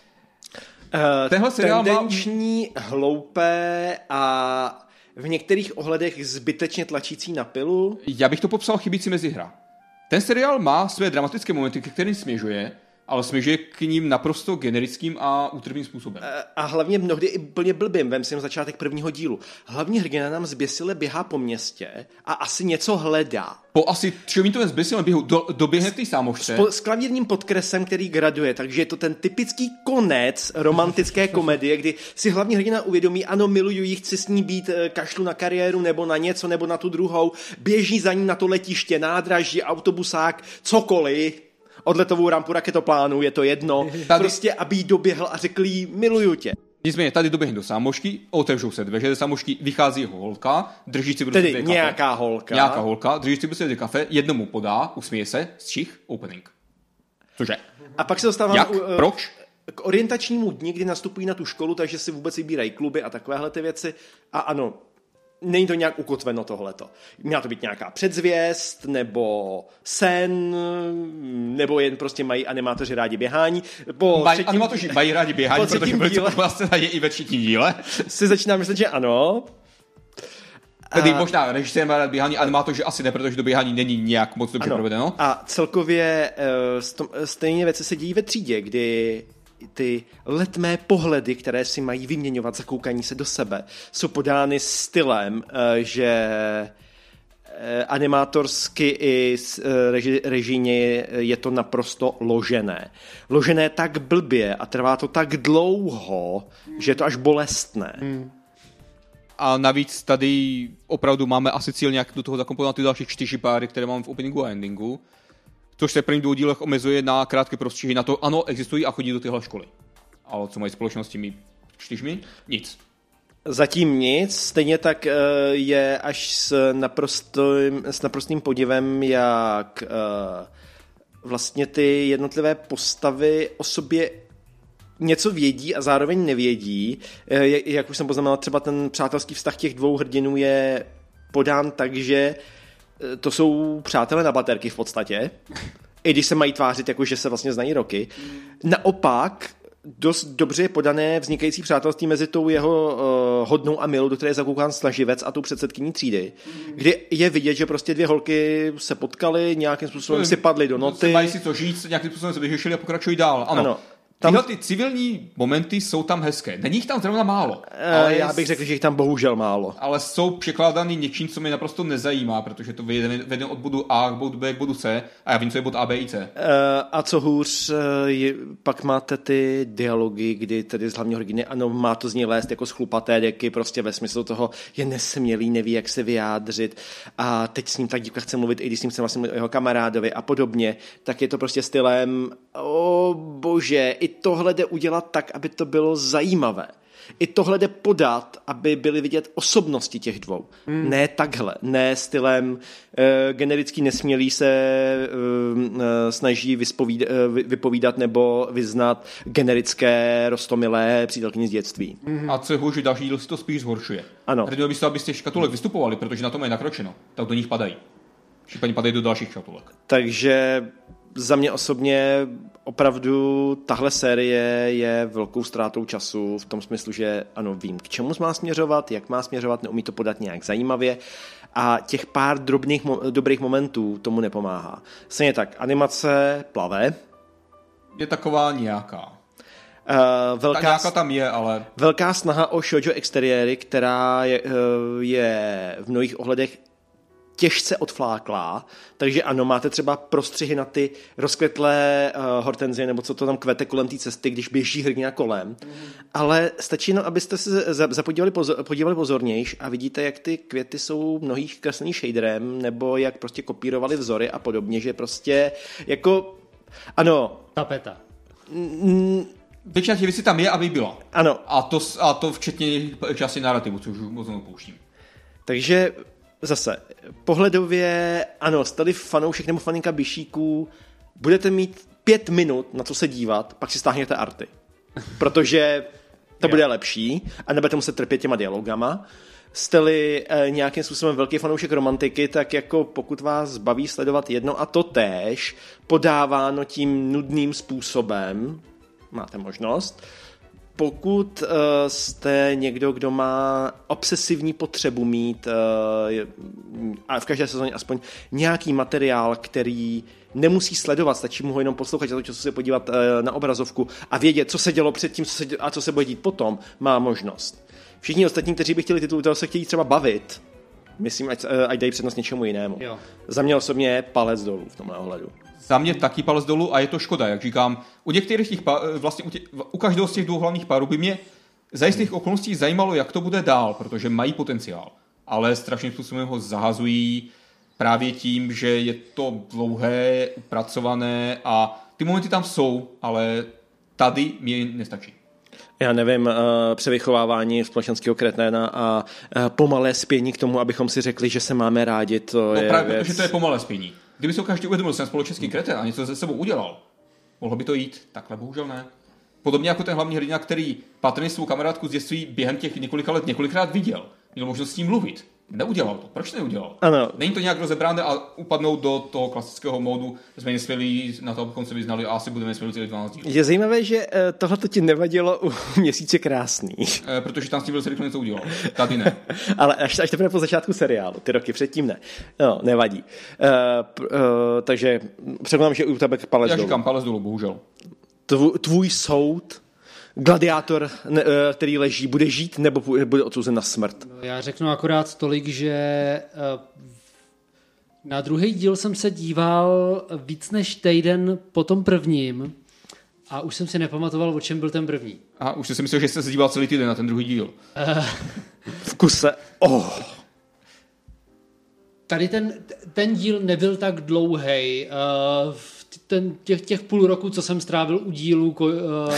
Uh, Tenhle seriál tendenční, má... hloupé a v některých ohledech zbytečně tlačící na pilu. Já bych to popsal chybící mezihra. Ten seriál má své dramatické momenty, ke kterým směřuje, ale směřuje k ním naprosto generickým a útrpným způsobem. A hlavně mnohdy i úplně blbým. Vem si začátek prvního dílu. Hlavní hrdina nám zběsile běhá po městě a asi něco hledá. Po asi třeminutovém zběsilém běhu do, doběhne v té sámošce. S, s klavírním podkresem, který graduje, takže je to ten typický konec romantické komedie, kdy si hlavní hrdina uvědomí, ano, miluju ji, chci s ní být, kašlu na kariéru nebo na něco, nebo na tu druhou, běží za ní na to letiště, nádraží, autobusák, cokoliv. Odletovou rampu raketoplánu, je to jedno. Tady... Prostě, aby jí doběhl a řekl jí, miluju tě. Nicméně tady doběhne do sámošky, otevřou se dveře, ze sámošky vychází jeho holka, drží si Tedy kafe. nějaká holka. Nějaká holka, drží si prostě kafe, jednomu podá, usměje se, střih, opening. Cože? A pak se dostáváme Jak? Uh, Proč? K orientačnímu dni, kdy nastupují na tu školu, takže si vůbec vybírají kluby a takovéhle ty věci. A ano, není to nějak ukotveno tohleto. Měla to být nějaká předzvěst, nebo sen, nebo jen prostě mají animátoři rádi běhání. Po Maj, třetím, animátoři mají rádi běhání, protože velice taková scéna je i ve třetím díle. Si začínám myslet, že ano. Tedy a... možná režisér má rád běhání, animátoři asi ne, protože to běhání není nějak moc dobře ano. provedeno. A celkově uh, stejně věci se dějí ve třídě, kdy ty letmé pohledy, které si mají vyměňovat za koukání se do sebe, jsou podány stylem, že animátorsky i reži, režijně je to naprosto ložené. Ložené tak blbě a trvá to tak dlouho, že je to až bolestné. Hmm. A navíc tady opravdu máme asi cíl nějak do toho zakomponovat ty další čtyři páry, které máme v openingu a endingu. Což se v prvních dvou dílech omezuje na krátké prostřihy na to, ano, existují a chodí do téhle školy. Ale co mají společnost s těmi čtyřmi? Nic. Zatím nic, stejně tak je až s naprostým, s naprostým podivem, jak vlastně ty jednotlivé postavy o sobě něco vědí a zároveň nevědí. Jak už jsem poznamenal, třeba ten přátelský vztah těch dvou hrdinů je podán tak, že to jsou přátelé na baterky v podstatě, i když se mají tvářit jako, že se vlastně znají roky. Naopak, dost dobře je podané vznikající přátelství mezi tou jeho uh, hodnou a milou, do které je zakoukán snaživec a tou předsedkyní třídy, kdy je vidět, že prostě dvě holky se potkaly, nějakým způsobem si padly do noty. Mají si to říct, nějakým způsobem se vyřešili a pokračují dál. Ano. ano. Tam... Tyhle ty civilní momenty jsou tam hezké. Není jich tam zrovna málo. Ale já bych řekl, že jich tam bohužel málo. Ale jsou překládány něčím, co mě naprosto nezajímá, protože to vede od bodu A k bodu B k bodu C a já vím, co je bod A, B i C. Uh, a co hůř, je, pak máte ty dialogy, kdy tedy z hlavního hrdiny, ano, má to z něj lézt jako schlupaté deky, prostě ve smyslu toho je nesmělý, neví, jak se vyjádřit a teď s ním tak dívka chce mluvit, i když s ním chce vlastně mluvit o jeho kamarádovi a podobně, tak je to prostě stylem, o bože, i tohle jde udělat tak, aby to bylo zajímavé. I tohle jde podat, aby byly vidět osobnosti těch dvou. Hmm. Ne takhle, ne stylem e, generický nesmělý se e, e, snaží vyspovíd, e, vypovídat nebo vyznat generické roztomilé přítelkyni z dětství. Hmm. A co je hůř, další díl si to spíš zhoršuje. Ano. Teď byste, abyste škatulek vystupovali, protože na to mají nakročeno, tak do nich padají. Případně padají do dalších škatulek. Takže za mě osobně opravdu tahle série je velkou ztrátou času v tom smyslu, že ano, vím, k čemu má směřovat, jak má směřovat, neumí to podat nějak zajímavě a těch pár drobných, dobrých momentů tomu nepomáhá. Stejně tak, animace plave. Je taková nějaká. Uh, velká, Ta nějaká tam je, ale... Velká snaha o shoujo exteriéry, která je, uh, je v mnohých ohledech těžce odfláklá, takže ano, máte třeba prostřihy na ty rozkvetlé uh, hortenzie, nebo co to tam kvete kolem té cesty, když běží hrdina kolem, mm. ale stačí jenom, abyste se zapodívali pozor, podívali pozornějš a vidíte, jak ty květy jsou mnohých kreslený shaderem, nebo jak prostě kopírovali vzory a podobně, že prostě jako, ano. Tapeta. Mm, Většina těch věcí tam je, aby byla. Ano. A to, a to včetně části narrativu, což už moc nepouštím. Takže zase, pohledově, ano, jste-li fanoušek nebo faninka bišíků, budete mít pět minut na co se dívat, pak si stáhněte arty. Protože to bude lepší a nebudete muset trpět těma dialogama. Jste-li eh, nějakým způsobem velký fanoušek romantiky, tak jako pokud vás baví sledovat jedno a to též, podáváno tím nudným způsobem, máte možnost. Pokud uh, jste někdo, kdo má obsesivní potřebu mít uh, a v každé sezóně aspoň nějaký materiál, který nemusí sledovat, stačí mu ho jenom poslouchat, za to času se podívat uh, na obrazovku a vědět, co se dělo předtím co se dělo, a co se bude dít potom, má možnost. Všichni ostatní, kteří by chtěli titul, toho se chtějí třeba bavit, myslím, ať, uh, ať dají přednost něčemu jinému. Jo. Za mě osobně palec dolů v tomhle ohledu. Za mě taky palec dolů a je to škoda, jak říkám. U některých těch pár, vlastně u, tě, u každého z těch dvou hlavních párů by mě za jistých okolností zajímalo, jak to bude dál, protože mají potenciál. Ale strašným způsobem ho zahazují právě tím, že je to dlouhé, upracované a ty momenty tam jsou, ale tady mi nestačí. Já nevím, uh, převychovávání společenského kreténa a uh, pomalé spění k tomu, abychom si řekli, že se máme rádi, to no je právě, věc... protože to je pomalé spění. Kdyby se každý uvědomil, že jsem společenský kretén a něco se sebou udělal, mohlo by to jít, takhle bohužel ne. Podobně jako ten hlavní hrdina, který patrně svou kamarádku z dětství během těch několika let několikrát viděl, měl možnost s ním mluvit. Neudělal to. Proč neudělal? Ano. Není to nějak rozebráno a upadnout do toho klasického módu, jsme nesměli na to, abychom se vyznali a asi budeme nesměli celý dvanáct dílů. Je zajímavé, že tohle to ti nevadilo u Měsíce krásných. E, protože tam s tím velice rychle něco udělal. Tady ne. Ale až, až teprve po začátku seriálu, ty roky předtím ne. No, nevadí. Uh, uh, takže předpokládám, že u tebe palec dolů. Já říkám palec dolů, bohužel. Tvů, tvůj soud, gladiátor, ne, který leží, bude žít nebo bude odsouzen na smrt? No, já řeknu akorát tolik, že na druhý díl jsem se díval víc než týden po tom prvním a už jsem si nepamatoval, o čem byl ten první. A už si myslel, že jste se díval celý týden na ten druhý díl. V kuse. Oh. Tady ten, ten díl nebyl tak dlouhej. Ten, těch, těch půl roku, co jsem strávil u dílu uh,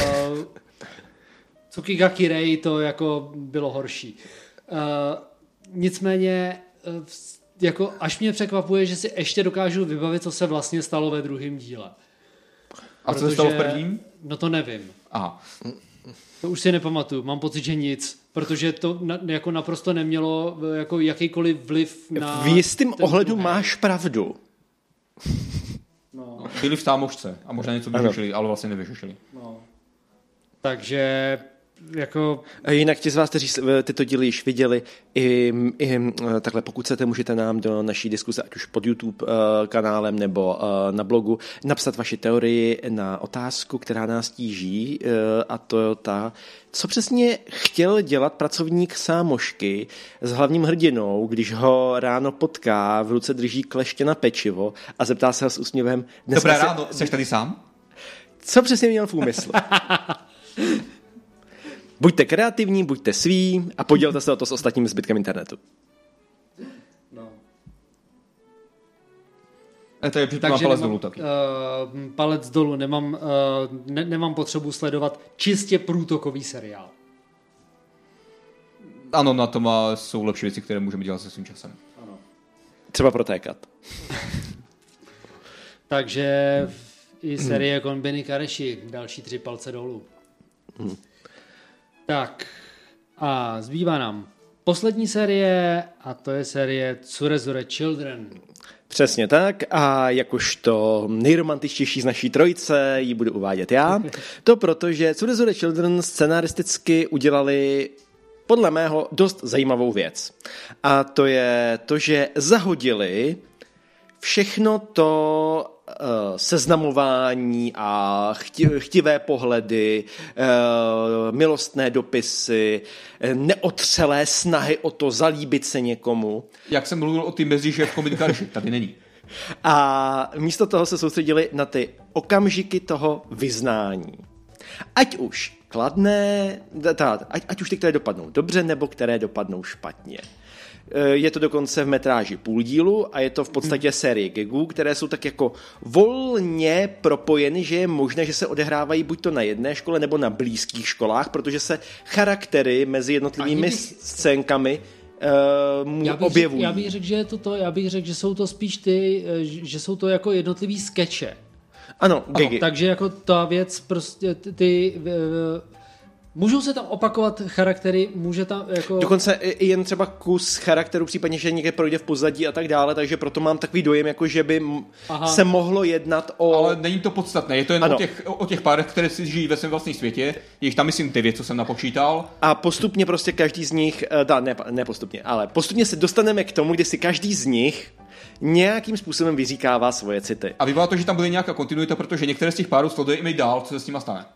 Tsukigaki Rei, to jako bylo horší. Uh, nicméně uh, jako až mě překvapuje, že si ještě dokážu vybavit, co se vlastně stalo ve druhém díle. A Protože, co se stalo v prvním? No to nevím. Aha. To už si nepamatuju. Mám pocit, že nic. Protože to na, jako naprosto nemělo jako jakýkoliv vliv na... V jistém ohledu druhý. Máš pravdu. No. Byli v támošce a možná něco vyřešili, ale vlastně nevyřešili. No. Takže jako... Jinak ti z vás, kteří tyto díly již viděli, i, i takhle pokud chcete, můžete nám do naší diskuze, ať už pod YouTube uh, kanálem nebo uh, na blogu, napsat vaši teorii na otázku, která nás tíží, uh, a to je ta, co přesně chtěl dělat pracovník Sámošky s hlavním hrdinou, když ho ráno potká, v ruce drží kleště na pečivo a zeptá se ho s úsměvem... Dobré se... ráno, jsi tady sám? Co přesně měl v úmyslu? Buďte kreativní, buďte sví a podělte se o to s ostatním zbytkem internetu. No. A to je Takže palec dolů taky. Uh, palec dolů, nemám, uh, ne, nemám potřebu sledovat čistě průtokový seriál. Ano, na to má, jsou lepší věci, které můžeme dělat se svým časem. Ano. Třeba protékat. Takže i série Konbiny Kareši, další tři palce dolů. Hmm. Tak a zbývá nám poslední série a to je série Tsurezure Children. Přesně tak a jakožto nejromantičtější z naší trojice ji budu uvádět já. To proto, že Tsurezure Children scenaristicky udělali podle mého dost zajímavou věc. A to je to, že zahodili všechno to uh, seznamování a chti, chtivé pohledy, uh, milostné dopisy, neotřelé snahy o to zalíbit se někomu. Jak jsem mluvil o ty mezi, že v Konbiny Kareši, tady není. A místo toho se soustředili na ty okamžiky toho vyznání. Ať už kladné, ať, ať už ty, které dopadnou dobře, nebo které dopadnou špatně. Je to dokonce v metráži půl dílu a je to v podstatě série gagů, které jsou tak jako volně propojeny, že je možné, že se odehrávají buď to na jedné škole, nebo na blízkých školách, protože se charaktery mezi jednotlivými bych... scénkami uh, já bych objevují. Řek, já bych řekl, že je to to, já bych řekl, že jsou to spíš ty, že jsou to jako jednotlivý skeče. Ano, gagy. Takže jako ta věc prostě ty, ty můžou se tam opakovat charaktery, může tam jako... Dokonce i jen třeba kus charakteru, případně, že někde projde v pozadí a tak dále, takže proto mám takový dojem, jako že by Aha. se mohlo jednat o... Ale není to podstatné, je to jen o těch, o těch párech, které si žijí ve svém vlastním světě, jich tam myslím devět, co jsem napočítal. A postupně prostě každý z nich, dá, ne, ne postupně, ale postupně se dostaneme k tomu, kdy si každý z nich nějakým způsobem vyříkává svoje city. A vypadá to, že tam bude nějaká kontinuita, protože některé z těch párů sledujeme i dál, co se s nima stane.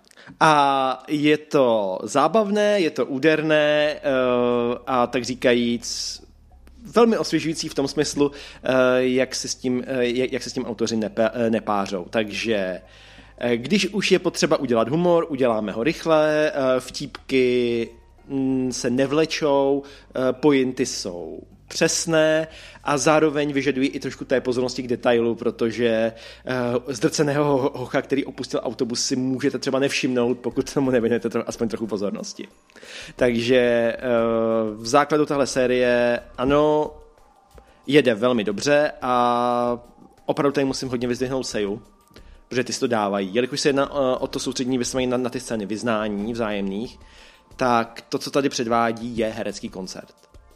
A je to zábavné, je to úderné uh, a tak říkajíc velmi osvěžující v tom smyslu, uh, jak, se s tím, uh, jak, jak se s tím autoři nepa, uh, nepářou. Takže uh, když už je potřeba udělat humor, uděláme ho rychle, uh, vtípky mm, se nevlečou, uh, pointy jsou přesné a zároveň vyžadují i trošku té pozornosti k detailu, protože uh, zdrceného hocha, který opustil autobus, si můžete třeba nevšimnout, pokud tomu nevěnujete tro- aspoň trochu pozornosti. Takže uh, v základu tahle série, ano, jede velmi dobře a opravdu tady musím hodně vyzdvihnout Seiyu, protože ty si to dávají. Jelikož se jedná uh, o to soustředění vyslání na, na ty scény vyznání vzájemných, tak to, co tady předvádí, je herecký koncert.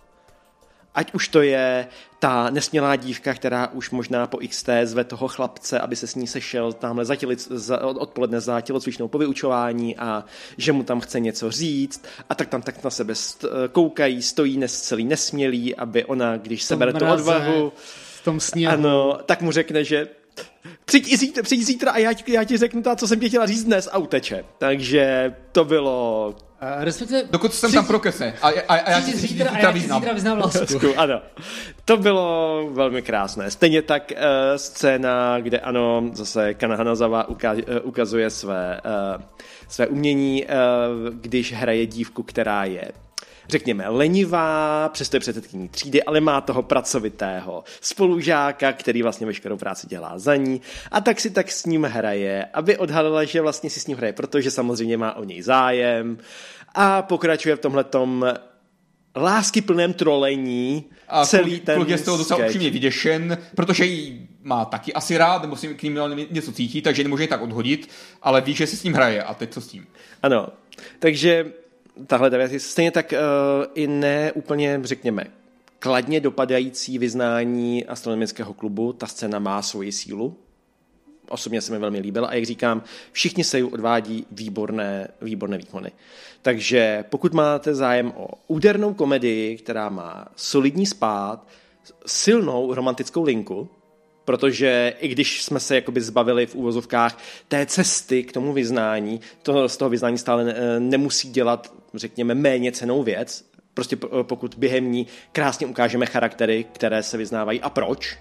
Ať už to je ta nesmělá dívka, která už možná po iks té zve toho chlapce, aby se s ní sešel tamhle za tělic, za, odpoledne za tělocvičnou povyučování a že mu tam chce něco říct a tak tam tak na sebe st- koukají, stojí nes, celý nesmělý, aby ona, když se bere tu odvahu, v tom sněhu. Ano, tak mu řekne, že přijď, zítra, přijď zítra a já ti, já ti řeknu to, co jsem tě chtěla říct dnes a uteče. Takže to bylo... Uh, respektive... Dokud jsem tam prokese. A, a, a já ti zítra, zítra vyznám. Zítra vyznám lásku. Ano. To bylo velmi krásné. Stejně tak uh, scéna, kde ano, zase Kana Hanazawa uka- uh, ukazuje své, uh, své umění, uh, když hraje dívku, která je řekněme lenivá, přesto je předsedkyní třídy, ale má toho pracovitého spolužáka, který vlastně veškerou práci dělá za ní a tak si tak s ním hraje, aby odhalila, že vlastně si s ním hraje, protože samozřejmě má o něj zájem a pokračuje v tomhletom láskyplném trolení a celý kluk, ten kluk je z toho docela upřímně vyděšen, protože ji má taky asi rád, nebo si k ním něco cítí, takže nemůže ji tak odhodit, ale ví, že si s ním hraje a teď co s tím. Ano, takže tahle ta věc je stejně tak uh, i ne úplně, řekněme, kladně dopadající vyznání astronomického klubu. Ta scéna má svoji sílu. Osobně se mi velmi líbila a jak říkám, všichni se ju odvádí výborné, výborné výkony. Takže pokud máte zájem o údernou komedii, která má solidní spád, silnou romantickou linku, protože i když jsme se jakoby zbavili v úvozovkách té cesty k tomu vyznání, to z toho vyznání stále ne, nemusí dělat, řekněme, méně cennou věc. Prostě pokud během ní krásně ukážeme charaktery, které se vyznávají a proč,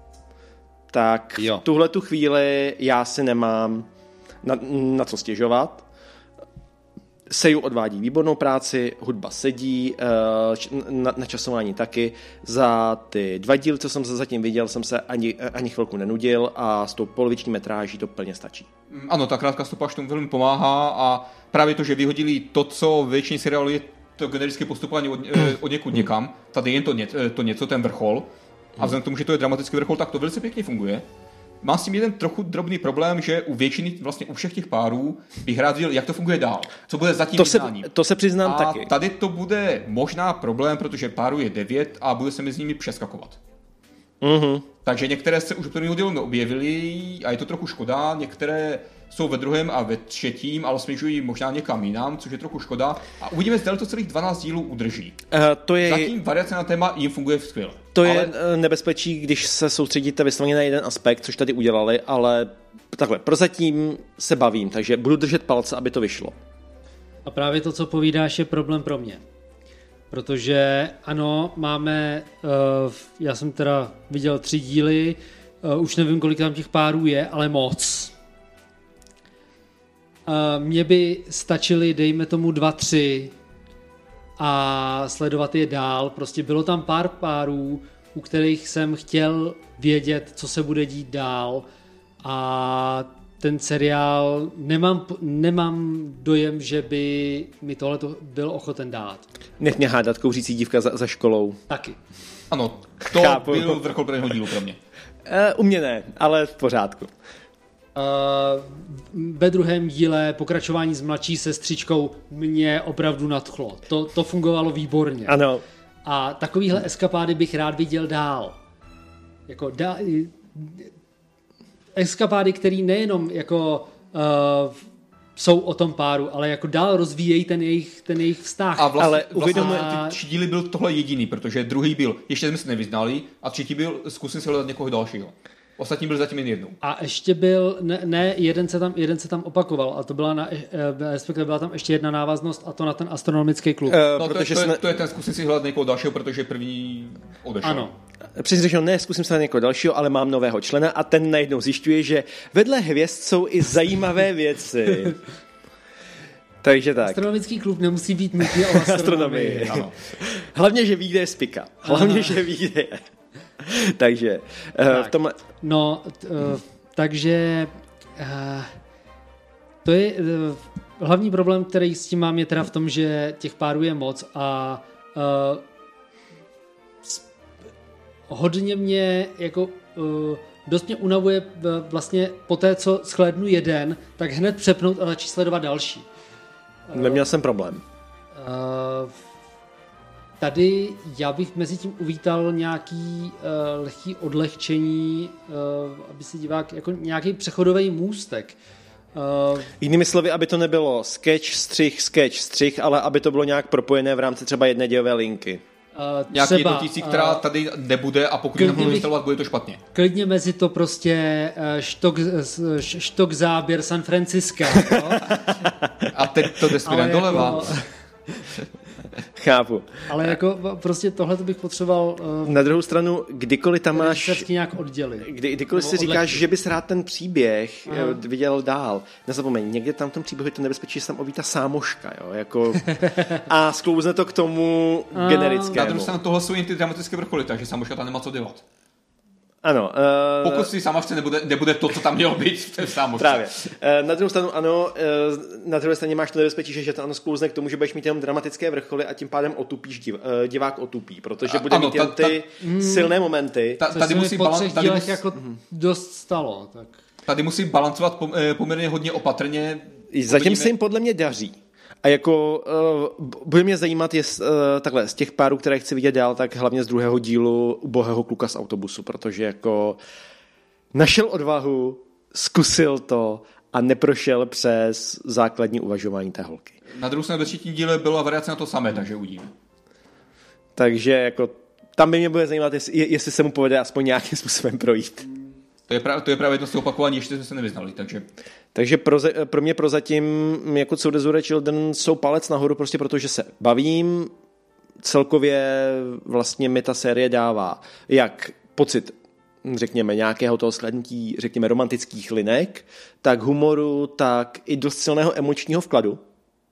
tak jo. V tuhle tu chvíli já si nemám na, na co stěžovat. Seiyu odvádí výbornou práci, hudba sedí, na, načasování taky. Za ty dva díly, co jsem se zatím viděl, jsem se ani, ani chvilku nenudil a s tou poloviční metráží to plně stačí. Ano, ta krátká stopáž tomu velmi pomáhá a právě to, že vyhodili to, co většině seriálu je to generické postupování od, od někud někam, tady jen to, ně, to něco, ten vrchol, a vzhledem k tomu, že to je dramatický vrchol, tak to velice pěkně funguje. Mám s tím jeden trochu drobný problém, že u většiny, vlastně u všech těch párů bych rád viděl, jak to funguje dál. Co bude za tím to se, vyznáním. to se přiznám a taky. Tady to bude možná problém, protože párů je devět a bude se mezi nimi přeskakovat. Mm-hmm. Takže některé se už u prvního dílu neobjevily a je to trochu škoda, některé jsou ve druhém a ve třetím, ale směřují možná někam jinam, což je trochu škoda. A uvidíme, zda to celých dvanáct dílů udrží. Uh, to je... Zatím variace na téma jim funguje skvěle. To ale... je nebezpečí, když se soustředíte vysloveně na jeden aspekt, což tady udělali, ale takhle, prozatím se bavím, takže budu držet palce, aby to vyšlo. A právě to, co povídáš, je problém pro mě. Protože ano, máme, uh, já jsem teda viděl tři díly, uh, už nevím, kolik tam těch párů je, ale moc. Uh, mně by stačily, dejme tomu dva, tři a sledovat je dál. Prostě bylo tam pár párů, u kterých jsem chtěl vědět, co se bude dít dál, a ten seriál nemám, nemám dojem, že by mi tohle byl ochoten dát. Nech mě hádat, kouřící dívka za, za školou. Taky. Ano, to Chápu. Byl vrchol prvního dílu pro mě. Uh, u mě ne, ale v pořádku. Uh, ve druhém díle pokračování s mladší sestřičkou mě opravdu nadchlo. To, to fungovalo výborně. Ano. A takovýhle eskapády bych rád viděl dál. Jako dá, eskapády, který nejenom jako uh, jsou o tom páru, ale jako dál rozvíjejí ten jejich, ten jejich vztah. A vlastně, ale uvědomuji, a... ty tři díly byl tohle jediný, protože druhý byl, ještě jsme se nevyznali, a třetí byl, zkusím si hledat někoho dalšího. Ostatní byl zatím jen jednou. A ještě byl, ne, ne jeden, se tam, jeden se tam opakoval, a to byla, na, respektive byla tam ještě jedna návaznost, a to na ten astronomický klub. Uh, no, protože to, je, to, jsme... je, to je ten, zkusím si hledat někoho dalšího, protože první odešel. Ano. Přesně řečeno, ne, zkusím se na někoho dalšího, ale mám nového člena a ten najednou zjišťuje, že vedle hvězd jsou i zajímavé věci. Takže tak. Astronomický klub nemusí být nutně o astronomii. Ano. Hlavně, že ví, kde je Spika. Hlavně, Aha. že ví, kde je. Takže tak. v tomhle... No, t, uh, takže uh, to je uh, hlavní problém, který s tím mám, je teda v tom, že těch párů je moc a uh, hodně mě jako uh, dost mě unavuje vlastně po té, co shlédnu jeden, tak hned přepnout a začít sledovat další. Uh, Neměl jsem problém. Uh, Tady já bych mezi tím uvítal nějaký uh, lehký odlehčení, uh, aby si divák, jako nějaký přechodový můstek. Uh, Jinými slovy, aby to nebylo sketch, střih, sketch, střih, ale aby to bylo nějak propojené v rámci třeba jedné dějové linky. Uh, Nějaký jednotící, která tady nebude, a pokud ji nebudou instalovat, bude to špatně. Klidně mezi to prostě uh, štok, uh, štok záběr San Francisca. No? A teď to jde směrem doleva. Jako... Chápu. Ale jako prostě tohle bych potřeboval... Uh, Na druhou stranu, kdykoliv tam máš... nějak oddělit. Kdy, kdykoliv si říkáš, odlehčit. Že bys rád ten příběh Aha. viděl dál, nezapomeň, někde tam v tom příběhu je to nebezpečí, že se tam objí ta sámoška, jo, jako... a sklouzne to k tomu a... generickému. Na druhou stranu tohle jsou jen ty dramatické vrcholy, takže sámoška tam nemá co dělat. Ano. Uh, Pokud si sámošce nebude, nebude to, co tam mělo být v té sámošce. Právě. Uh, na druhou stranu ano, uh, na druhé straně máš to nebezpečí, že, že to ano sklouzne k tomu, že budeš mít jenom dramatické vrcholy a tím pádem otupíš, div, uh, divák otupí, protože bude ano, mít jen ty ta, ta, silné momenty. Ta, tady musí po třech tady dílech jako mm. dost stalo. Tak. Tady musí balancovat pom, poměrně hodně opatrně. Zatím uvidíme. Se jim podle mě daří. A jako uh, bude mě zajímat, jest, uh, takhle, z těch párů, které chci vidět dál, tak hlavně z druhého dílu Ubohého kluka z autobusu, protože jako našel odvahu, zkusil to a neprošel přes základní uvažování té holky. Na druhou stranu ve třetím díle byla variace na to samé, takže uvidíme. Takže jako tam by mě bude zajímat, jestli, jestli se mu povede aspoň nějakým způsobem projít. To je, právě, to je právě jedno z toho opakování, ještě jsme se nevyznali, takže... Takže pro, pro mě prozatím jako Tsudezure Children jsou palec nahoru prostě protože se bavím, celkově vlastně mi ta série dává jak pocit, řekněme, nějakého toho slednutí, řekněme, romantických linek, tak humoru, tak i dost silného emočního vkladu,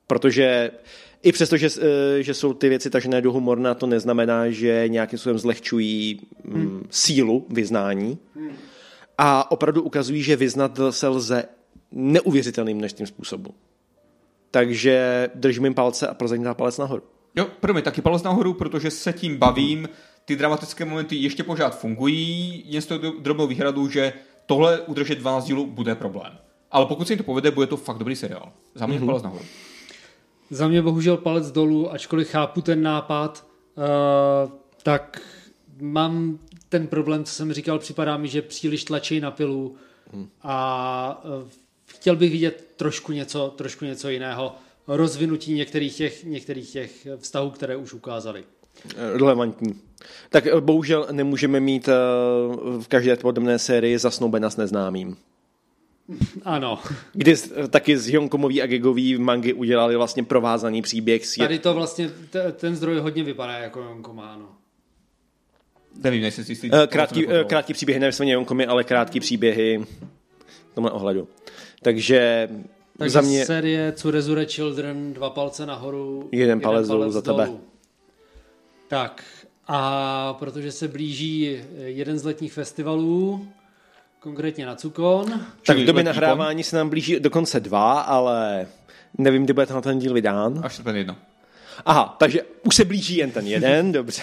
protože i přesto, že, že jsou ty věci tažené do humorna, to neznamená, že nějakým způsobem zlehčují hmm. sílu vyznání hmm. a opravdu ukazují, že vyznat se lze neuvěřitelným množstvím způsobů. Takže držím jim palce a prozatím dá palec nahoru. Jo, pro mě taky palec nahoru, protože se tím bavím, ty dramatické momenty ještě pořád fungují, jen s tou drobnou výhradou, že tohle udržet dvanáct dílů bude problém. Ale pokud se jim to povede, bude to fakt dobrý seriál. Za mě mm-hmm. palec nahoru. Za mě bohužel palec dolů, ačkoliv chápu ten nápad, uh, tak mám ten problém, co jsem říkal, připadá mi, že příliš tlačí na pilu mm. a uh, chtěl bych vidět trošku něco, trošku něco jiného, rozvinutí některých těch, některých těch vztahů, které už ukázali. Relevantní. Tak bohužel nemůžeme mít uh, v každé podobné sérii Zasnoubena s neznámým. Ano. Kdy taky z Hongkongový a Gegový mangy udělali vlastně provázaný příběh. S... Tady to vlastně, t- ten zdroj hodně vypadá jako Hongkoma, ano. Nevím, nejsi si jistý. Krátký, krátký příběhy, nevím svěně Hongkomy, ale krátký příběhy v tomhle ohledu. Takže, Takže za mě... série Tsurezure Children, dva palce nahoru, jeden, jeden palec dolů za tebe. Dolů. Tak, a protože se blíží jeden z letních festivalů, konkrétně na Cukon. Tak v době nahrávání se nám blíží dokonce dva, ale nevím, kdy bude ten, ten díl vydán. Až ten jedno. Aha, takže už se blíží jen ten jeden, dobře.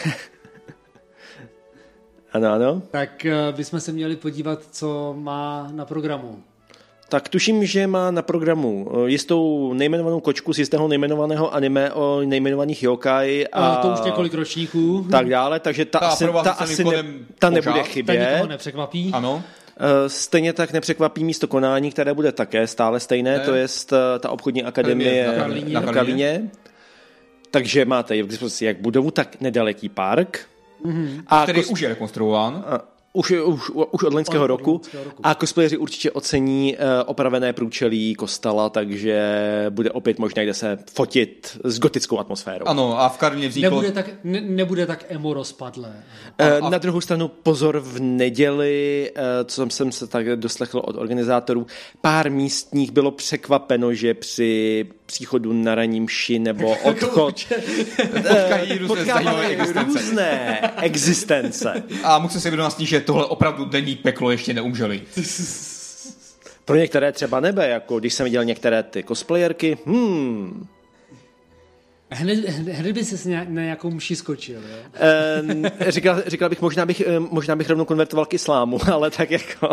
Ano, ano. Tak bychom se měli podívat, co má na programu. Tak tuším, že má na programu jistou nejmenovanou kočku z jistého nejmenovaného anime o nejmenovaných yokai a, a to už několik ročníků. Tak dále, takže ta, ta asi, ta asi ne, ta nebude chybět. Ta nikoho nepřekvapí. Ano. Stejně tak nepřekvapí místo konání, které bude také stále stejné, ne. To je ta obchodní akademie na Karlíně. Na Karlíně. Takže máte k dispozici jak budovu, tak nedaleký park. Mm-hmm. A který kos... už je rekonstruován. A... Už, už, už od loňského od roku. roku a cosplayeri určitě ocení uh, opravené průčelí kostela, takže bude opět možné, kde se fotit s gotickou atmosférou. Ano, a v Karlíně vzniklo... Nebude tak, ne, nebude tak emo rozpadlé. Uh, na druhou stranu pozor, v neděli, uh, co jsem se tak doslechl od organizátorů, pár místních bylo překvapeno, že při příchodu na ranní mši nebo odchod potkají různé zajímavé existence. Různé existence. A musím si vědomit, že tohle opravdu denní peklo ještě neumřeli. Pro některé třeba nebe, jako když jsem viděl některé ty cosplayerky, hmm. Hned, hned by se na nějakou mši skočil, jo? E, říkal, říkal bych, možná bych, možná bych rovnou konvertoval k islámu, ale tak jako...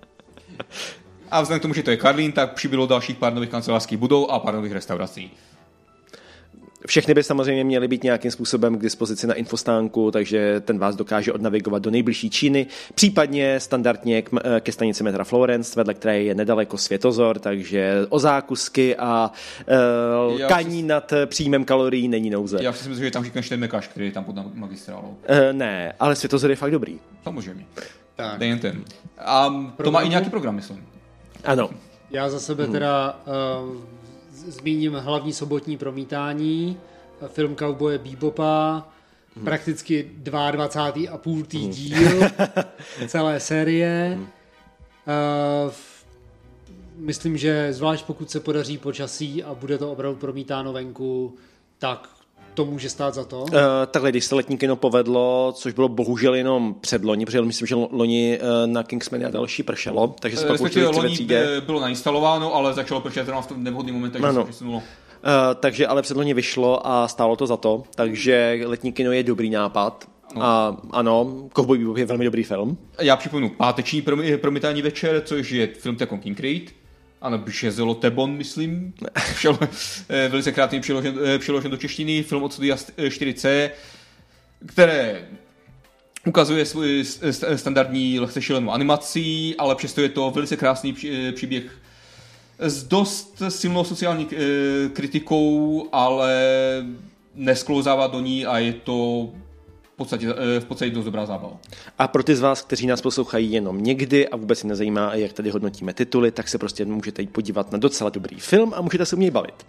A vzhledem k tomu, že to je Karlín, tak přibylo dalších pár nových kancelářských budov a pár nových restaurací. Všechny by samozřejmě měly být nějakým způsobem k dispozici na infostánku, takže ten vás dokáže odnavigovat do nejbližší Číny, případně standardně k, ke stanici metra Florence, vedle které je nedaleko Světozor, takže o zákusky a uh, lkaní si... nad příjmem kalorií není nouze. Já si myslím, že tam říkáš ten Mekaš, který je tam pod magistrálou. Uh, ne, ale Světozor je fakt dobrý. Samozřejmě. Tak. Ten ten. A to má i nějaký program, myslím. Ano. Já za sebe hmm. teda uh, zmíním hlavní sobotní promítání, film Cowboye Bebopa, hmm. prakticky dvacátý druhý a půl hmm. díl celé série. Hmm. Uh, myslím, že zvlášť pokud se podaří počasí a bude to opravdu promítáno venku, tak to může stát za to? Uh, takhle, když se letní kino povedlo, což bylo bohužel jenom předloni, protože myslím, že loni uh, na Kingsman a další pršelo, takže se pak pouštěli v loni bylo nainstalováno, ale začalo pršet v tom nevhodný moment, takže ano. se přesunulo. Uh, takže ale předloni vyšlo a stálo to za to, takže letní kino je dobrý nápad. No. A ano, Cowboy Bebop je velmi dobrý film. Já připomenu páteční promítání večer, což je film Tekken King Creed. Ano, Březelo Tebon, myslím. Všel, velice krátně přiložen, přiložen do češtiny. Film od studia čtyři C, které ukazuje svůj standardní lehce šílenou animací, ale přesto je to velice krásný příběh s dost silnou sociální kritikou, ale nesklouzává do ní a je to v podstatě, v podstatě dost dobrá zábava. A pro ty z vás, kteří nás poslouchají jenom někdy a vůbec si nezajímá, jak tady hodnotíme tituly, tak se prostě můžete jít podívat na docela dobrý film a můžete se u něj bavit.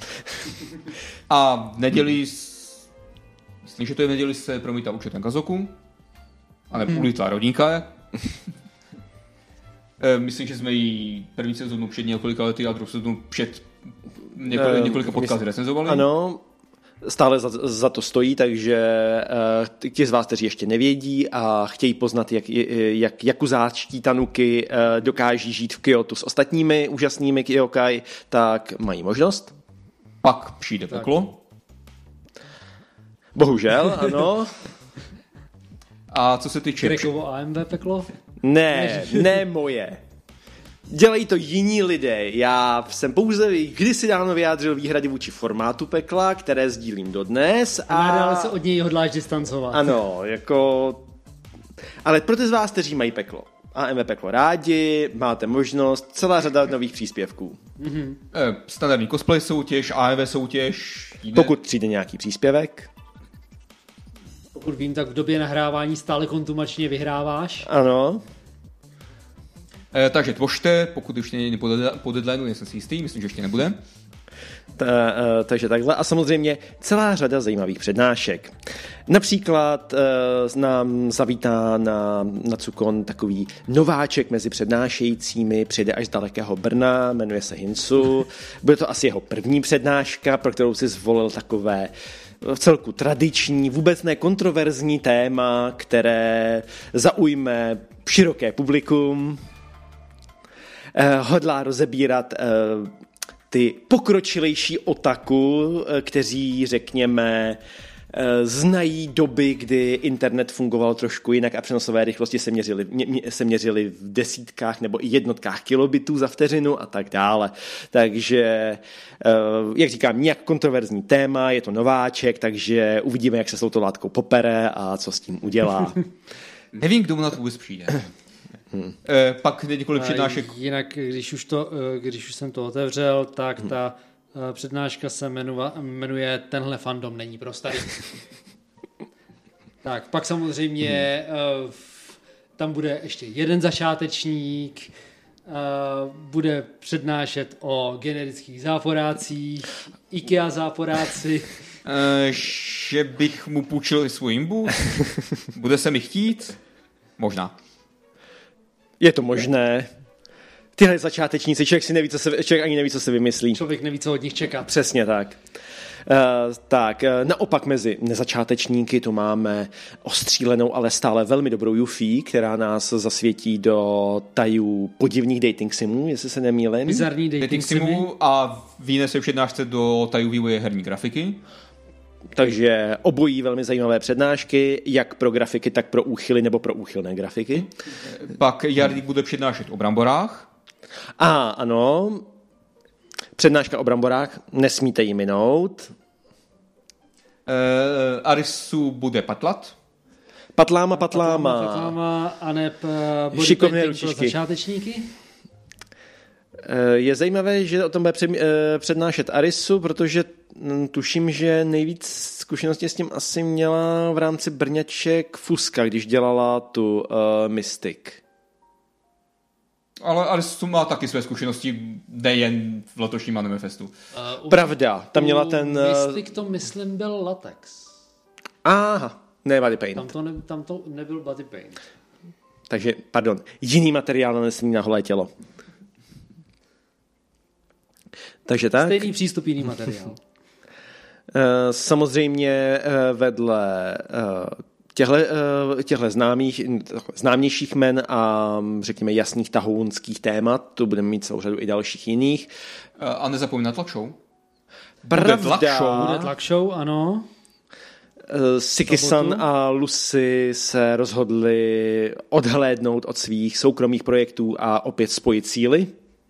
A v neděli, myslím, že to je v neděli, se promítá Určitě ten Kazoku, a nebo hmm. Ulítlá rodinka. Myslím, že jsme jí první sezónu před několika lety a druhou sezónu před několik, několika podcasty recenzovali. Ano, stále za, za to stojí, takže uh, ti z vás, kteří ještě nevědí a chtějí poznat, jak, jak jakuzáčtí tanuki uh, dokáží žít v Kyotu s ostatními úžasnými kyokai, tak mají možnost. Pak přijde peklo. Bohužel, ano. A co se týče... Krekovo A M V peklo? Ne, ne moje. Dělají to jiní lidé. Já jsem pouze kdysi dávno vyjádřil výhrady vůči formátu pekla, které sdílím dodnes. A nadále se od něj hodláš distancovat. Ano, jako... Ale pro ty z vás, kteří mají peklo, A M V peklo rádi, máte možnost, celá řada nových příspěvků. Mm-hmm. Eh, standardní cosplay soutěž, A M V soutěž. Jde. Pokud přijde nějaký příspěvek. Pokud vím, tak v době nahrávání stále kontumačně vyhráváš. Ano. E, takže tvořte, pokud už není po, deadline, po deadlineu, nejsem si jistý, myslím, že ještě nebude. Ta, e, takže takhle. A samozřejmě celá řada zajímavých přednášek. Například e, nám zavítá na, na Cukon takový nováček mezi přednášejícími, přijde až z dalekého Brna, jmenuje se Hinsu. Bude to asi jeho první přednáška, pro kterou si zvolil takové v celku tradiční, vůbec ne kontroverzní téma, které zaujme široké publikum. Eh, hodlá rozebírat eh, ty pokročilejší otaku, eh, kteří, řekněme, eh, znají doby, kdy internet fungoval trošku jinak a přenosové rychlosti se měřily, mě, se měřily v desítkách nebo i jednotkách kilobitů za vteřinu a tak dále. Takže, eh, jak říkám, nějak kontroverzní téma, je to nováček, takže uvidíme, jak se s touto látkou popere a co s tím udělá. Nevím, kdo mu na to vůbec přijde. Hmm. E, pak několik přednášek. Jinak, když už, to, když už jsem to otevřel, tak hmm. ta přednáška se jmenuje, jmenuje Tenhle fandom není pro starý. Tak, pak samozřejmě hmm. tam bude ještě jeden začátečník, bude přednášet o generických záporácích, IKEA záporáci. E, že bych mu půjčil i svůj imbus? Bude se mi chtít? Možná. Je to možné. Tyhle začátečníci, člověk si neví, co se, člověk ani neví, co se vymyslí. Člověk neví, co od nich čeká. Přesně tak. Uh, tak, uh, naopak mezi nezačátečníky tu máme ostřílenou, ale stále velmi dobrou Yuffie, která nás zasvětí do tajů podivných dating simů, jestli se nemýlím. Bizarní dating, dating simů a vyjde se přednášce do tajů vývoje herní grafiky. Takže obojí velmi zajímavé přednášky, jak pro grafiky, tak pro úchyly nebo pro úchylné grafiky. Pak Jardik bude přednášet o bramborách. A ano, přednáška o bramborách, nesmíte ji minout. E, Arisu bude patlat. Patláma, patláma. Patláma a neb šikovné ručičky pro začátečníky. Je zajímavé, že o tom bude přednášet Arisu, protože tuším, že nejvíc zkušeností s tím asi měla v rámci Brňaček Fuska, když dělala tu uh, Mystic. Ale Arisu má taky své zkušenosti, nejen v letošním Anime Festu. Uh, Pravda, tam měla ten... Uh, Mystic to myslím byl latex. Aha, ne body paint. Tam to, ne, tam to nebyl body paint. Takže, pardon, jiný materiál nanesený na holé tělo. Takže tak. Stejný přístup, jiný materiál. Samozřejmě vedle těchto známých, známějších men a řekněme jasných tahouňských témat, tu budeme mít celou řadu i dalších jiných. A nezapomeň na Tlak Show. Pravda. Bude Tlak Show, Bude Tlak Show, ano. Siki-san a Lucy se rozhodli odhlédnout od svých soukromých projektů a opět spojit síly.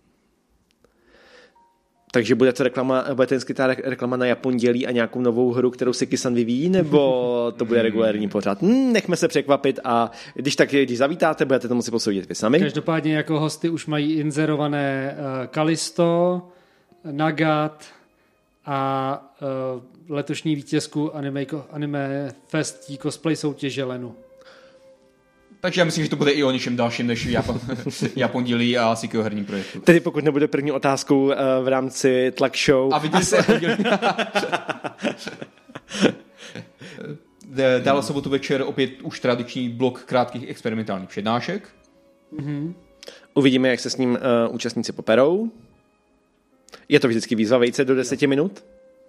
Takže bude to reklama, bude to ta reklama na Japondělí a nějakou novou hru, kterou Siki-san vyvíjí, nebo to bude regulární pořád? Hmm, nechme se překvapit a když tak, když zavítáte, budete to moci posoudit vy sami. Každopádně jako hosty už mají inzerované uh, Kalisto, Nagat a uh, letošní vítězku Anime, anime Fest cosplay soutěže Lenu. Takže já myslím, že to bude i o něčem dalším než Japon, Japondělí a Sikio herní projektu. Tedy pokud nebude první otázkou uh, v rámci Tlak Show. A viděli se Japondělí. Dále sobotu večer opět už tradiční blok krátkých experimentálních přednášek. Mm-hmm. Uvidíme, jak se s ním uh, účastníci poperou. Je to vždycky výzva vejce do deseti minut?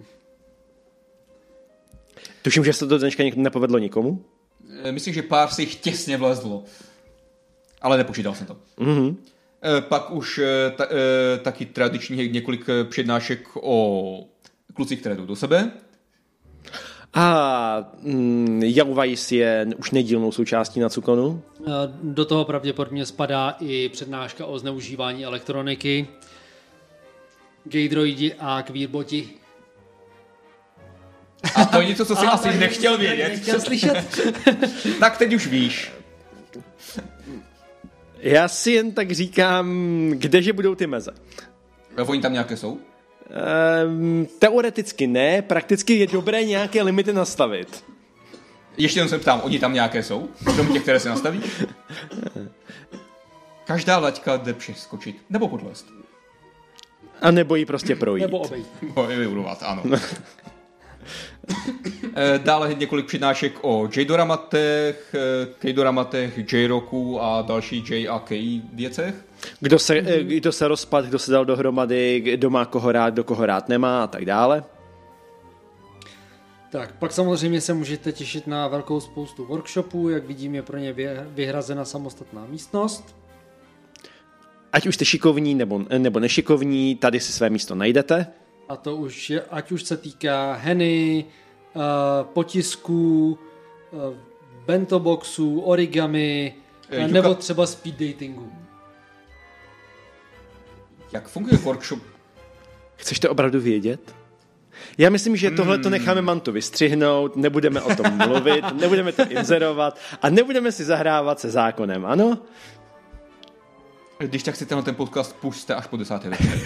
Tuším, že se to dneška nepovedlo nikomu. Myslím, že pár si jich těsně vlezlo. Ale nepočítal jsem to. Mm-hmm. Pak už ta, taky tradičních několik přednášek o klucích, které jdou do sebe. A mm, Young Vice je už nedílnou součástí Nacukonu. Do toho pravděpodobně spadá i přednáška o zneužívání elektroniky, gay droidi a queerboti. A to je něco, co jsi a, asi nechtěl vědět. Nechtěl slyšet. Tak teď už víš. Já si jen tak říkám, kdeže budou ty meze. A oni tam nějaké jsou? Ehm, teoreticky ne, prakticky je dobré nějaké limity nastavit. Ještě jenom se ptám, oni tam nějaké jsou? Krom těch, které se nastaví? Každá laťka jde přeskočit. Nebo podlézt. A nebo ji prostě projít. Nebo obejít. Nebo vyrulovat, ano. Dále několik přednášek o J-doramatech, K-doramatech, J-rocku a další J a K věcech. Kdo se, kdo se rozpad, kdo se dal dohromady, kdo má koho rád, kdo koho rád nemá a tak dále. Tak, pak samozřejmě se můžete těšit na velkou spoustu workshopů, jak vidím, je pro ně vyhrazena samostatná místnost. Ať už jste šikovní nebo, nebo nešikovní, tady si své místo najdete. A to už je, ať už se týká heny, uh, potisků, uh, bento boxů, origami, uh, nebo třeba speed datingu. Jak funguje workshop? Chceš to opravdu vědět? Já myslím, že tohle to necháme Mantu vystřihnout, nebudeme o tom mluvit, nebudeme to inzerovat a nebudeme si zahrávat se zákonem, ano? Když tak si tenhle ten podcast pusťte až po desáté večer.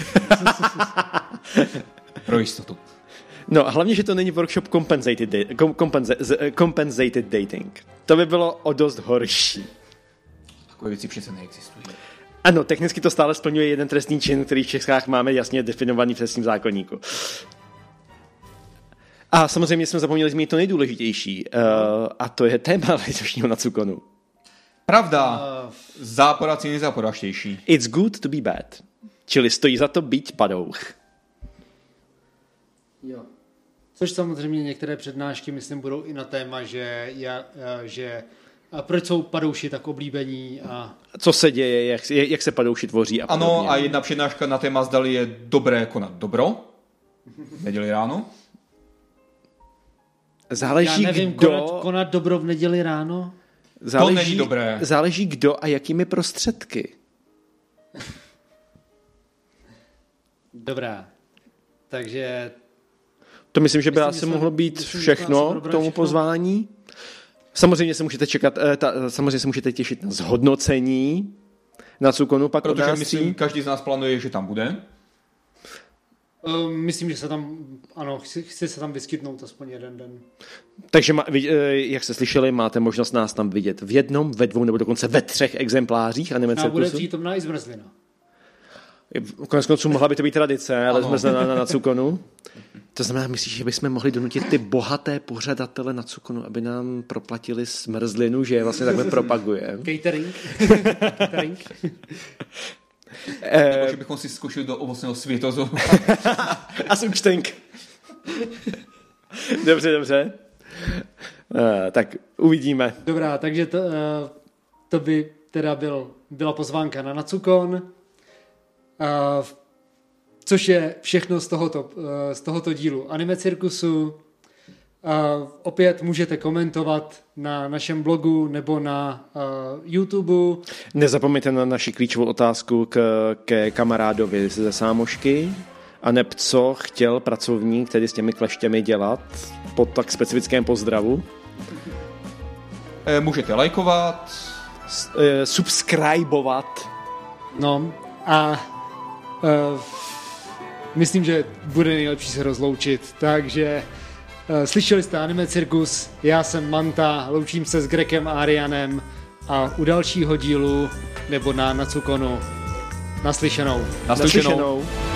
Pro jistotu. No a hlavně, že to není workshop compensated, da- compensa- compensated dating. To by bylo o dost horší. Takové věci přece neexistují. Ano, technicky to stále splňuje jeden trestný čin, který v Čechách máme jasně definovaný v trestním zákoníku. A samozřejmě jsme zapomněli zmínit to nejdůležitější, uh, a to je téma letošního Nacukonu. Pravda, záporací nejzáporaštější. It's good to be bad. Čili stojí za to být padouch. Jo. Což samozřejmě některé přednášky, myslím, budou i na téma, že, ja, že a proč jsou padouši tak oblíbení. A... Co se děje, jak, jak se padouši tvoří a podobně. Ano, a jedna přednáška na téma, zdali je dobré konat dobro. Neděli ráno. Záleží, Já nevím, kdo... konat, konat dobro v neděli ráno? Záleží, to není dobré. Záleží kdo a jakými prostředky. Dobrá. Takže... To myslím, že by asi mohlo být myslím, všechno k tomu všechno. Pozvání. Samozřejmě se můžete čekat, ta, samozřejmě se můžete těšit na zhodnocení Nacukonu pak od nás. Protože myslím, každý z nás plánuje, že tam bude. Myslím, že se tam, ano, chci, chci se tam vyskytnout aspoň jeden den. Takže, jak jste slyšeli, máte možnost nás tam vidět v jednom, ve dvou nebo dokonce ve třech exemplářích Anime Circusu. A bude přítomná i zmrzlina. Konec konců mohla by to být tradice, ale zmrzlina na Nacukonu. To znamená, myslíš, že bychom mohli donutit ty bohaté pořadatele Nacukonu, aby nám proplatili zmrzlinu, že je vlastně takhle propaguje. Catering. Catering. Nebo že bychom si zkoušeli do ovocného světozoru. A s účtenk. Dobře, dobře. Uh, tak uvidíme. Dobrá, takže to, uh, to by teda byl, byla pozvánka na Nacukon, uh, což je všechno z tohoto, uh, z tohoto dílu Anime Circusu. Uh, opět můžete komentovat na našem blogu nebo na uh, YouTube. Nezapomeňte na naši klíčovou otázku k, ke kamarádovi ze Sámošky. A neb co chtěl pracovník tedy s těmi kleštěmi dělat po tak specifickém pozdravu. E, můžete lajkovat. S, e, subscribovat. No a uh, myslím, že bude nejlepší se rozloučit, takže slyšeli jste Anime Circus, já jsem Manta, loučím se s Grekem a Arianem a u dalšího dílu nebo na Nacukonu naslyšenou. Naslyšenou. naslyšenou.